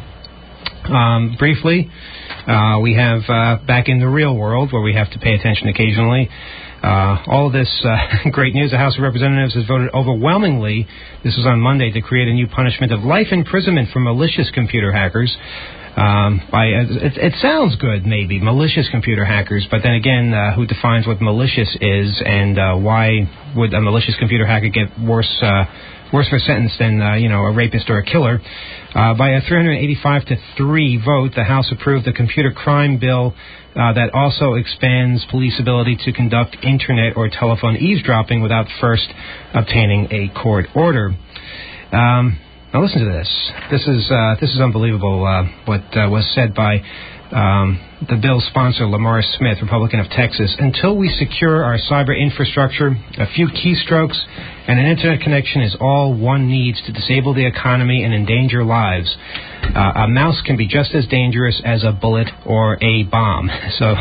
Um, briefly, uh, we have uh, back in the real world where we have to pay attention occasionally. Uh, all of this uh, great news. The House of Representatives has voted overwhelmingly, this was on Monday, to create a new punishment of life imprisonment for malicious computer hackers. Um, by uh, it, it sounds good, maybe, malicious computer hackers, but then again, uh, who defines what malicious is, and uh, why would a malicious computer hacker get worse uh, worse of a sentence than uh, you know a rapist or a killer? Uh, by a three hundred eighty-five to three vote, the House approved the computer crime bill uh, that also expands police ability to conduct internet or telephone eavesdropping without first obtaining a court order. Um, Now listen to this. This is uh, this is unbelievable. Uh, what uh, was said by um, the bill's sponsor, Lamar Smith, Republican of Texas. Until we secure our cyber infrastructure, a few keystrokes and an internet connection is all one needs to disable the economy and endanger lives. Uh, a mouse can be just as dangerous as a bullet or a bomb. So,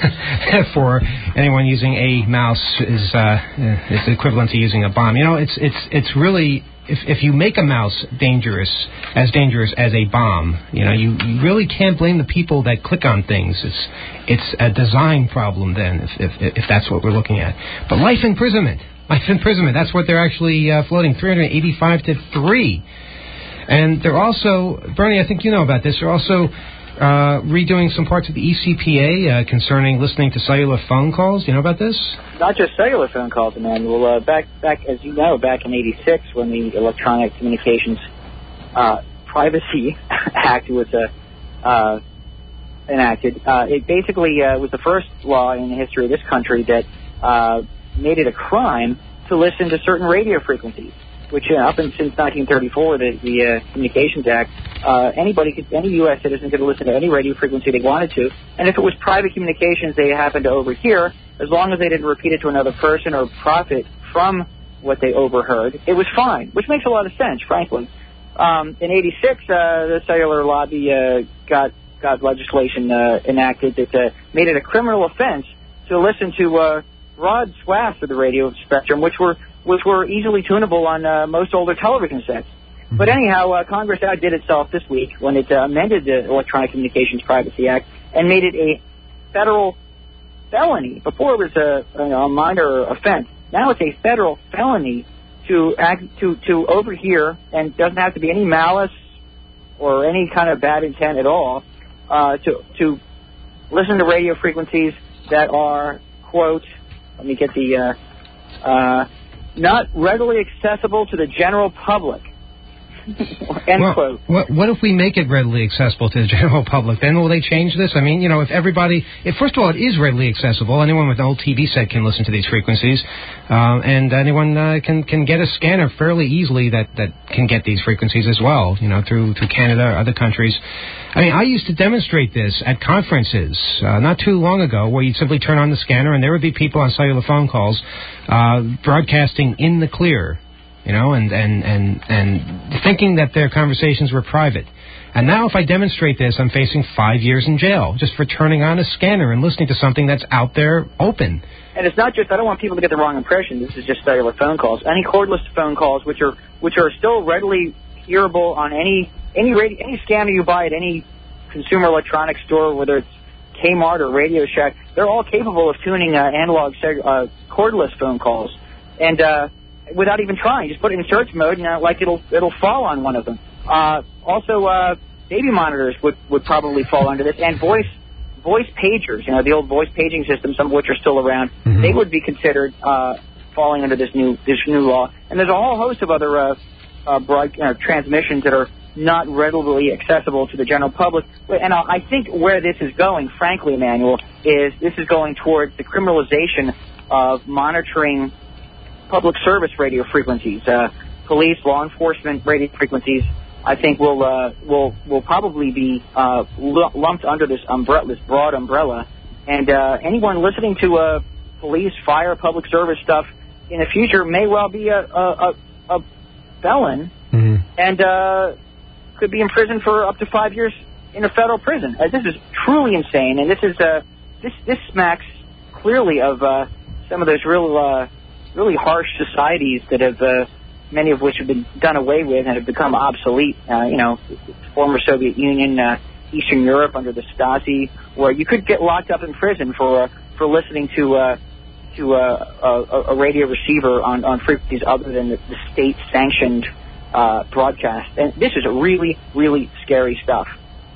for anyone using a mouse is uh, is equivalent to using a bomb. You know, it's it's it's really. If if you make a mouse dangerous, as dangerous as a bomb, you know, you, you really can't blame the people that click on things. It's it's a design problem then, if if, if that's what we're looking at. But life imprisonment, life imprisonment, that's what they're actually uh, floating, three hundred eighty-five to three. And they're also, Bernie, I think you know about this, they're also uh, redoing some parts of the E C P A uh, concerning listening to cellular phone calls. Do you know about this? Not just cellular phone calls, Emmanuel. Uh, back, back, as you know, back in eighty-six, when the Electronic Communications uh, Privacy Act was uh, uh, enacted, uh, it basically uh, was the first law in the history of this country that uh, made it a crime to listen to certain radio frequencies. Which uh, up in, since nineteen thirty-four, the, the uh, Communications Act, uh, anybody, could, any U S citizen could listen to any radio frequency they wanted to, and if it was private communications they happened to overhear, as long as they didn't repeat it to another person or profit from what they overheard, it was fine, which makes a lot of sense, frankly. Um, in eighty-six, uh, the cellular lobby uh, got got legislation uh, enacted that uh, made it a criminal offense to listen to uh, broad swaths of the radio spectrum, which were which were easily tunable on uh, most older television sets. Mm-hmm. But anyhow, uh, Congress outdid itself this week when it uh, amended the Electronic Communications Privacy Act and made it a federal felony. Before it was a, you know, a minor offense. Now it's a federal felony to act, to to overhear, and doesn't have to be any malice or any kind of bad intent at all, uh, to to listen to radio frequencies that are, quote, let me get the uh, uh, not readily accessible to the general public. End well, quote. What, what if we make it readily accessible to the general public? Then will they change this? I mean, you know, if everybody... If, first of all, it is readily accessible. Anyone with an old T V set can listen to these frequencies. Uh, and anyone uh, can can get a scanner fairly easily that, that can get these frequencies as well, you know, through, through Canada or other countries. I mean, I used to demonstrate this at conferences uh, not too long ago, where you'd simply turn on the scanner and there would be people on cellular phone calls uh, broadcasting in the clear you know, and, and, and, and thinking that their conversations were private. And now if I demonstrate this, I'm facing five years in jail just for turning on a scanner and listening to something that's out there open. And it's not just, I don't want people to get the wrong impression, this is just cellular phone calls. Any cordless phone calls, which are which are still readily hearable on any any radio, any scanner you buy at any consumer electronics store, whether it's Kmart or Radio Shack, they're all capable of tuning uh, analog uh, cordless phone calls. And uh, without even trying, just put it in search mode, and uh, like it'll it'll fall on one of them. Uh, also, uh, baby monitors would, would probably fall under this, and voice voice pagers, you know, the old voice paging systems, some of which are still around, mm-hmm. they would be considered uh, falling under this new this new law. And there's a whole host of other uh, uh, broad, uh, transmissions that are not readily accessible to the general public. And uh, I think where this is going, frankly, Emmanuel, is this is going towards the criminalization of monitoring public service radio frequencies, uh, police, law enforcement radio frequencies. I think will uh, will will probably be uh, lumped under this umbrella, this broad umbrella, and uh, anyone listening to uh, police, fire, public service stuff in the future may well be a a, a, a felon, mm-hmm. and uh, could be imprisoned for up to five years in a federal prison. Uh, this is truly insane, and this is uh, this this smacks clearly of uh, some of those real uh, really harsh societies that have. Uh, many of which have been done away with and have become obsolete. Uh, you know, former Soviet Union, uh, Eastern Europe under the Stasi, where you could get locked up in prison for uh, for listening to uh, to uh, a, a radio receiver on, on frequencies other than the, the state-sanctioned uh, broadcast. And this is really, really scary stuff.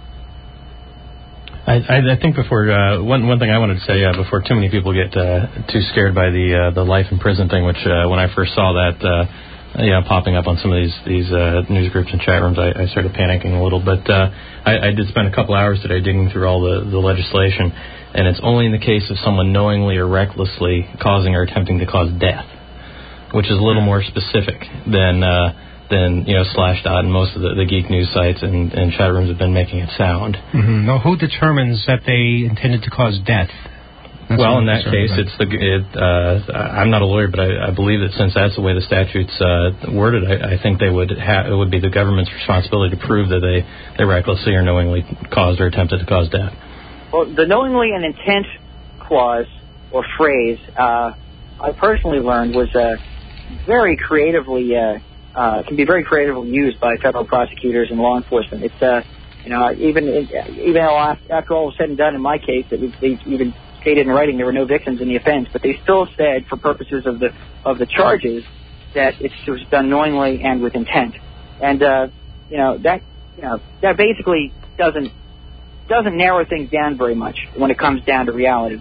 I, I, I think before uh, one one thing I wanted to say uh, before too many people get uh, too scared by the uh, the life in prison thing, which uh, when I first saw that. Uh, Yeah, popping up on some of these these uh, news groups and chat rooms, I, I started panicking a little. But uh, I, I did spend a couple hours today digging through all the, the legislation, and it's only in the case of someone knowingly or recklessly causing or attempting to cause death, which is a little more specific than uh, than you know Slashdot and most of the, the geek news sites and, and chat rooms have been making it sound. Mm-hmm. Now, who determines that they intended to cause death? That's well, in that case, about. it's the. It, uh, I'm not a lawyer, but I, I believe that since that's the way the statute's uh, worded, I, I think they would ha- it would be the government's responsibility to prove that they, they recklessly or knowingly caused or attempted to cause death. Well, the knowingly and intent clause or phrase, uh, I personally learned was uh, very creatively uh, uh, can be very creatively used by federal prosecutors and law enforcement. It's uh, you know even even though after all was said and done in my case that they even stated in writing there were no victims in the offense, but they still said for purposes of the of the charges that it was done knowingly and with intent, and uh, you know that you know that basically doesn't doesn't narrow things down very much when it comes down to reality.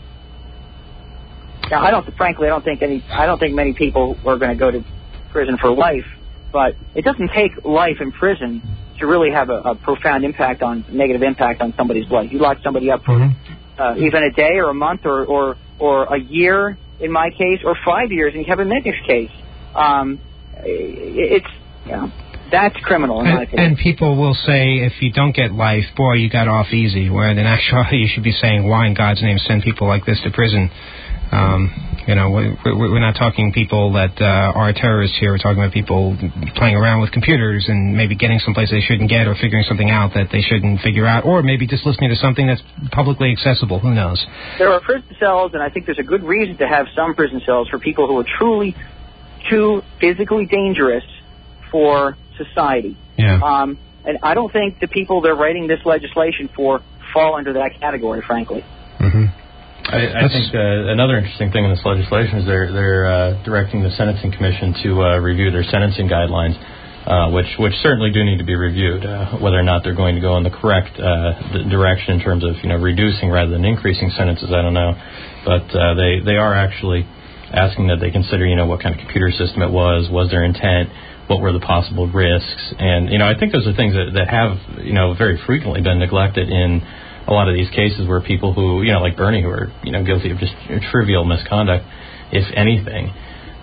Now, I don't frankly I don't think any I don't think many people are going to go to prison for life, but it doesn't take life in prison to really have a, a profound impact on negative impact on somebody's life. You lock somebody up for. Mm-hmm. Uh, even a day or a month or, or, or a year in my case, or five years in Kevin Mitnick's case. Um, it's, you know, that's criminal in and, my opinion. And people will say if you don't get life, boy, you got off easy, where in actuality you should be saying, why in God's name send people like this to prison? Um, you know, we're, we're not talking people that uh, are terrorists here. We're talking about people playing around with computers and maybe getting someplace they shouldn't get or figuring something out that they shouldn't figure out, or maybe just listening to something that's publicly accessible. Who knows? There are prison cells, and I think there's a good reason to have some prison cells for people who are truly too physically dangerous for society. Yeah. Um, and I don't think the people they're writing this legislation for fall under that category, frankly. Mm-hmm. I, I think uh, another interesting thing in this legislation is they're they're uh, directing the Sentencing Commission to uh, review their sentencing guidelines, uh, which which certainly do need to be reviewed. Uh, whether or not they're going to go in the correct uh, direction in terms of you know reducing rather than increasing sentences, I don't know. But uh, they they are actually asking that they consider you know what kind of computer system it was, was there intent, what were the possible risks, and you know I think those are things that, that have you know very frequently been neglected in a lot of these cases where people who, you know, like Bernie, who are, you know, guilty of just trivial misconduct, if anything,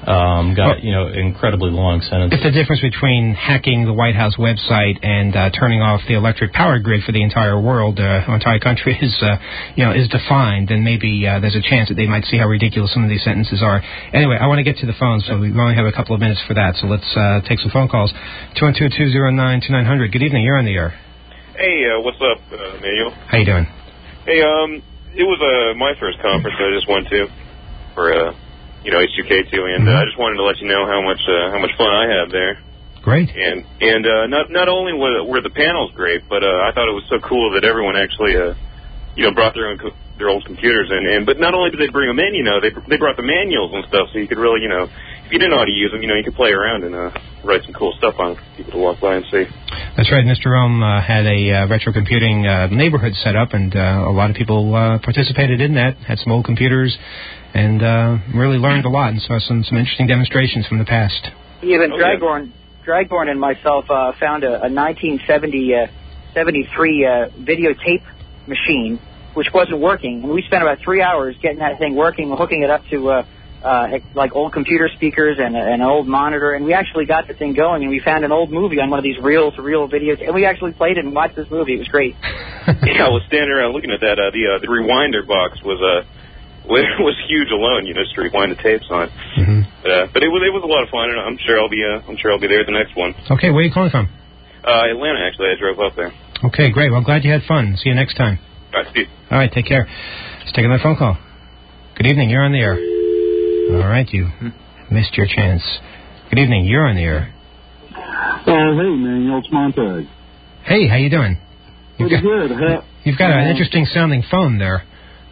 Um, got, you know, incredibly long sentences. If the difference between hacking the White House website and uh, turning off the electric power grid for the entire world, uh, entire country, is, uh, you know, is defined, then maybe uh, there's a chance that they might see how ridiculous some of these sentences are. Anyway, I want to get to the phones, so we only have a couple of minutes for that. So let's uh, take some phone calls. two one two, two zero nine, two nine zero zero. Good evening. You're on the air. Hey, uh, what's up, uh, Manuel? How you doing? Hey, um, it was uh, my first conference that I just went to for, uh, you know, H two K two, and uh, I just wanted to let you know how much uh, how much fun I had there. Great. And and uh, not not only were, were the panels great, but uh, I thought it was so cool that everyone actually, uh, you know, brought their own co- their old computers, and, and but not only did they bring them in, you know, they they brought the manuals and stuff, so you could really, you know, if you didn't know how to use them, you know, you could play around and uh, write some cool stuff on it for people to walk by and see. That's right. Mister Rome uh, had a uh, retro computing uh, neighborhood set up, and uh, a lot of people uh, participated in that, had some old computers, and uh, really learned a lot and saw some, some interesting demonstrations from the past. Even oh, Dragorn, yeah. Dragorn and myself uh, found a, a nineteen seventy-three uh, videotape machine, which wasn't working. And we spent about three hours getting that thing working, hooking it up to uh, uh, like old computer speakers and, and an old monitor. And we actually got the thing going, and we found an old movie on one of these reel-to-reel videos. And we actually played it and watched this movie. It was great. Yeah, I was standing around looking at that. Uh, the uh, the rewinder box was uh, was huge alone, you know, just to rewind the tapes on. Mm-hmm. Uh, but it was it was a lot of fun, and I'm sure I'll be uh, I'm sure I'll be there at the next one. Okay, where are you calling from? Uh, Atlanta, actually. I drove up there. Okay, great. Well, glad you had fun. See you next time. All right, Steve. All right, take care. Let's take another phone call. Good evening. You're on the air. All right, you missed your chance. Good evening. You're on the air. Uh, hey, Manuel. It's Montag. Hey, how you doing? You've Pretty got, good. Ha- you've got an uh, interesting sounding phone there.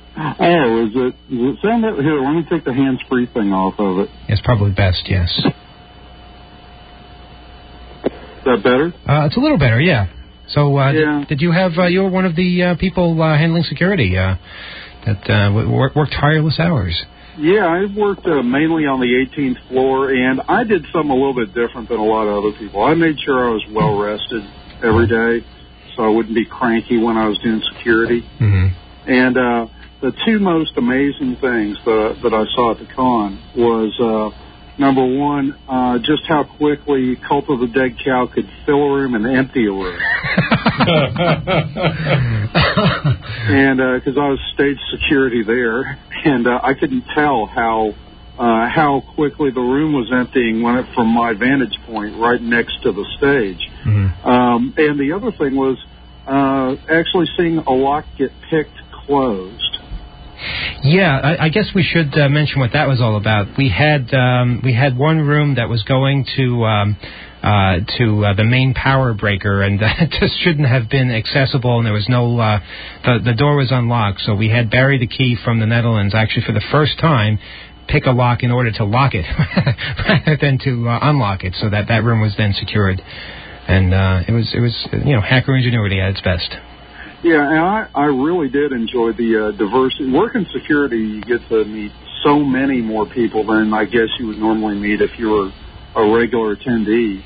Oh, is it? Does it sound that? Here, let me take the hands-free thing off of it. It's probably best, yes. Is that better? Uh, it's a little better, yeah. So, uh, yeah. Did, did you have, uh, you were one of the uh, people uh, handling security uh, that uh, w- worked tireless hours. Yeah, I worked uh, mainly on the eighteenth floor, and I did something a little bit different than a lot of other people. I made sure I was well-rested every day, so I wouldn't be cranky when I was doing security. Mm-hmm. And uh, the two most amazing things that, that I saw at the con was, uh, number one, uh, just how quickly Cult of the Dead Cow could fill a room and empty a room. And because uh, I was stage security there, and uh, I couldn't tell how uh, how quickly the room was emptying when it, from my vantage point right next to the stage. Mm-hmm. Um, and the other thing was uh, actually seeing a lock get picked closed. Yeah, I, I guess we should uh, mention what that was all about. We had um, we had one room that was going to um, uh, to uh, the main power breaker, and that just shouldn't have been accessible. And there was no uh, the the door was unlocked, so we had Barry the Key from the Netherlands actually for the first time pick a lock in order to lock it rather than to uh, unlock it, so that that room was then secured. And uh, it was it was you know hacker ingenuity at its best. Yeah, and I, I really did enjoy the uh, diversity. Working security, you get to meet so many more people than I guess you would normally meet if you were a regular attendee.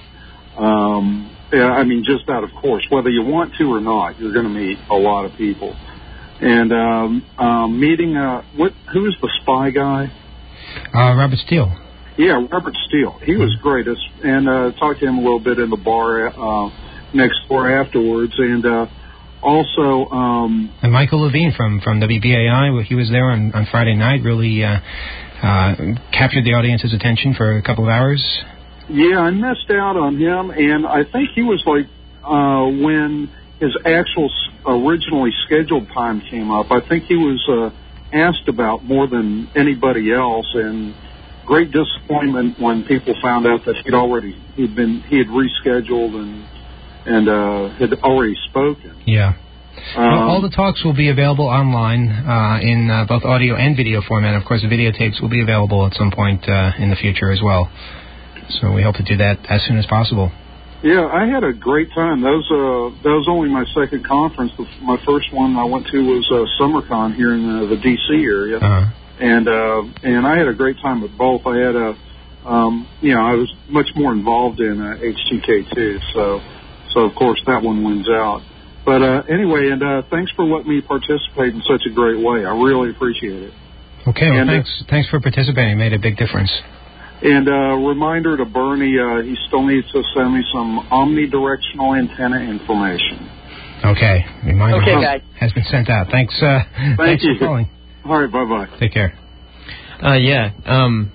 Um, yeah, I mean, just out of course, whether you want to or not, you're going to meet a lot of people. And um, um, meeting, uh, what? who is the spy guy? Uh, Robert Steele. Yeah, Robert Steele. He was great. And uh, talked to him a little bit in the bar uh, next door afterwards. And uh, also... Um, and Michael Levine from, from W B A I, he was there on, on Friday night, really uh, uh, captured the audience's attention for a couple of hours. Yeah, I missed out on him. And I think he was like, uh, when his actual originally scheduled time came up, I think he was uh, asked about more than anybody else. And... great disappointment when people found out that he'd already he'd been he had rescheduled and and uh, had already spoken. Yeah. Um, well, all the talks will be available online uh, in uh, both audio and video format. Of course, the videotapes will be available at some point uh, in the future as well. So we hope to do that as soon as possible. Yeah, I had a great time. That was uh, that was only my second conference. My first one I went to was uh, SummerCon here in the, the D C area. Uh-huh. And uh, and I had a great time with both. I had a, um, you know, I was much more involved in uh, H two K two, so so of course that one wins out. But uh, anyway, and uh, thanks for letting me participate in such a great way. I really appreciate it. Okay, well, and, thanks uh, thanks for participating. It made a big difference. And a reminder to Bernie, uh, he still needs to send me some omnidirectional antenna information. Okay. Reminder Okay, has, guys. has been sent out. Thanks, uh, Thank thanks you. for calling. All right, bye-bye. Take care. Uh, yeah. Um,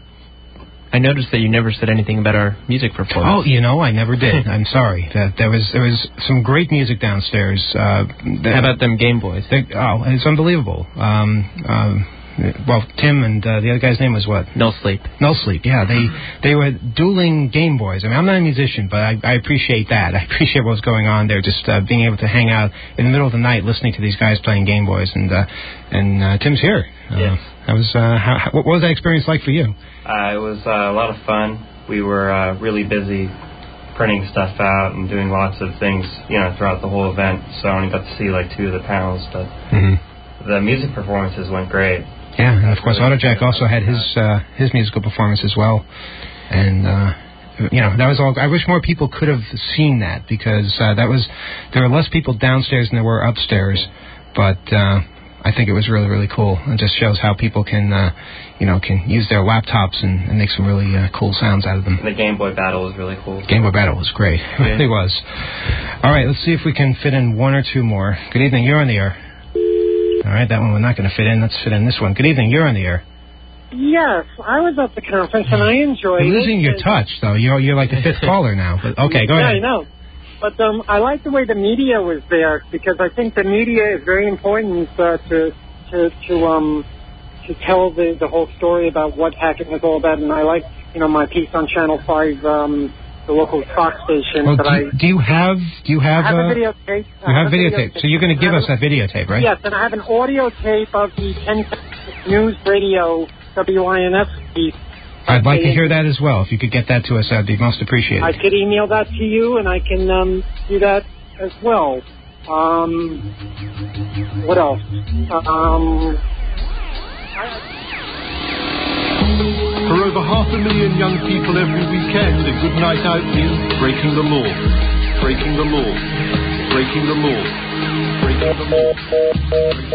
I noticed that you never said anything about our music performance. Oh, you know, I never did. I'm sorry. That there was there was some great music downstairs. Uh, How about them Game Boys? They, oh, it's unbelievable. Um, um, well, Tim and uh, the other guy's name was what? No Sleep. No Sleep. Yeah, they they were dueling Game Boys. I mean, I'm not a musician, but I, I appreciate that. I appreciate what's going on there. Just uh, being able to hang out in the middle of the night, listening to these guys playing Game Boys, and uh, and uh, Tim's here. Uh, Yes. That was uh, how, how, what was that experience like for you? Uh, it was uh, a lot of fun. We were uh, really busy printing stuff out and doing lots of things, you know, throughout the whole event. So I only got to see like two of the panels, but Mm-hmm. the music performances went great. Yeah, and of course, Autojack also had his uh, his musical performance as well, and uh, you know that was all. I wish more people could have seen that because uh, that was there were less people downstairs than there were upstairs, but uh, I think it was really really cool. It just shows how people can uh, you know can use their laptops and, and make some really uh, cool sounds out of them. And the Game Boy battle was really cool. Game Boy Battle was great. It really was. All right, let's see if we can fit in one or two more. Good evening, you're on the air. All right, that one we're not going to fit in. Let's fit in this one. Good evening, you're on the air. Yes, I was at the conference and I enjoyed You're it. losing your touch, though. You're you're like the fifth caller now. But okay, go yeah, ahead. I know. But um, I like the way the media was there because I think the media is very important uh, to to to um to tell the the whole story about what hacking is all about. And I like you know my piece on Channel Five, um, the local Fox station. Well, that do, you, do you have do you have I have uh, a videotape. you I have a videotape? So you're going to give us that videotape, right? Yes, and I have an audio tape of the ten News Radio W I N S piece. I'd like to hear that as well. If you could get that to us, that'd be most appreciated. I could email that to you, and I can um, do that as well. Um, what else? Um, For over half a million young people every weekend, a good night out means breaking the law. Breaking the law. Breaking the law. Breaking the law.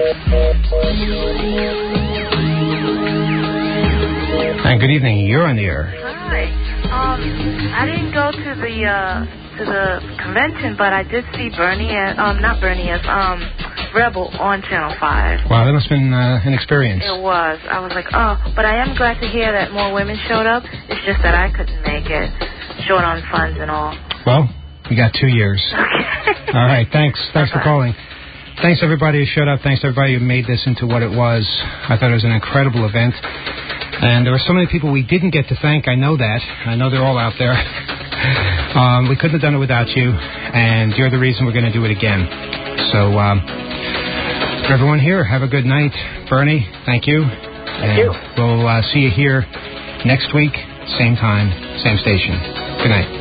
And good evening. You're on the air. Hi. Um, I didn't go to the uh, to the convention, but I did see Bernie and um, not Bernie as um, Rebel on Channel Five. Wow, that must have been uh, an experience. It was. I was like, oh, but I am glad to hear that more women showed up. It's just that I couldn't make it, short on funds and all. Well, we got two years. All right, thanks. Thanks for calling. Thanks everybody who showed up. Thanks everybody who made this into what it was. I thought it was an incredible event. And there were so many people we didn't get to thank. I know that. I know they're all out there. um, we couldn't have done it without you. And you're the reason we're going to do it again. So, um, for everyone here, have a good night. Bernie, thank you. Thank and you. We'll uh, see you here next week, same time, same station. Good night.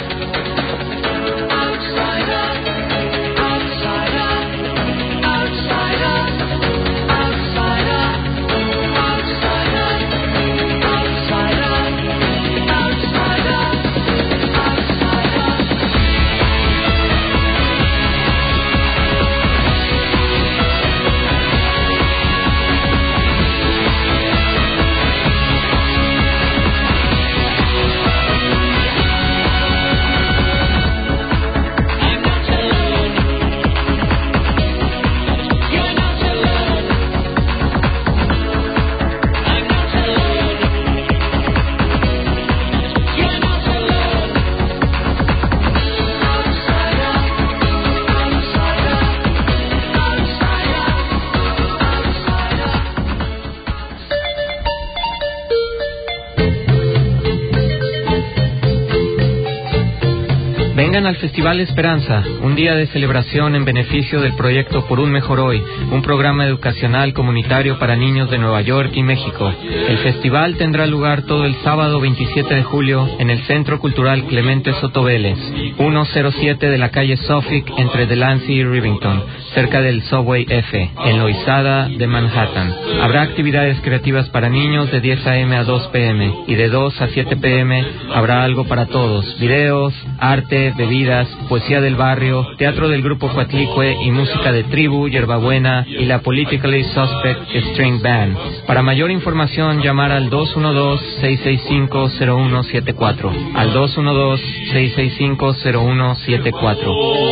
Vengan al Festival Esperanza, un día de celebración en beneficio del proyecto Por un Mejor Hoy, un programa educacional comunitario para niños de Nueva York y México. El festival tendrá lugar todo el sábado veintisiete de julio en el Centro Cultural Clemente Soto Vélez, ciento siete de la calle Suffolk entre Delancey y Rivington, cerca del Subway F, en Loizada de Manhattan. Habrá actividades creativas para niños de diez a eme a dos pe eme y de dos a siete pe eme habrá algo para todos, videos, arte, bebidas, poesía del barrio, teatro del grupo Coatlicue y música de tribu, hierbabuena y la Politically Suspect String Band. Para mayor información, llamar al dos uno dos, seis seis cinco, cero uno siete cuatro. Al dos uno dos, seis seis cinco, cero uno siete cuatro.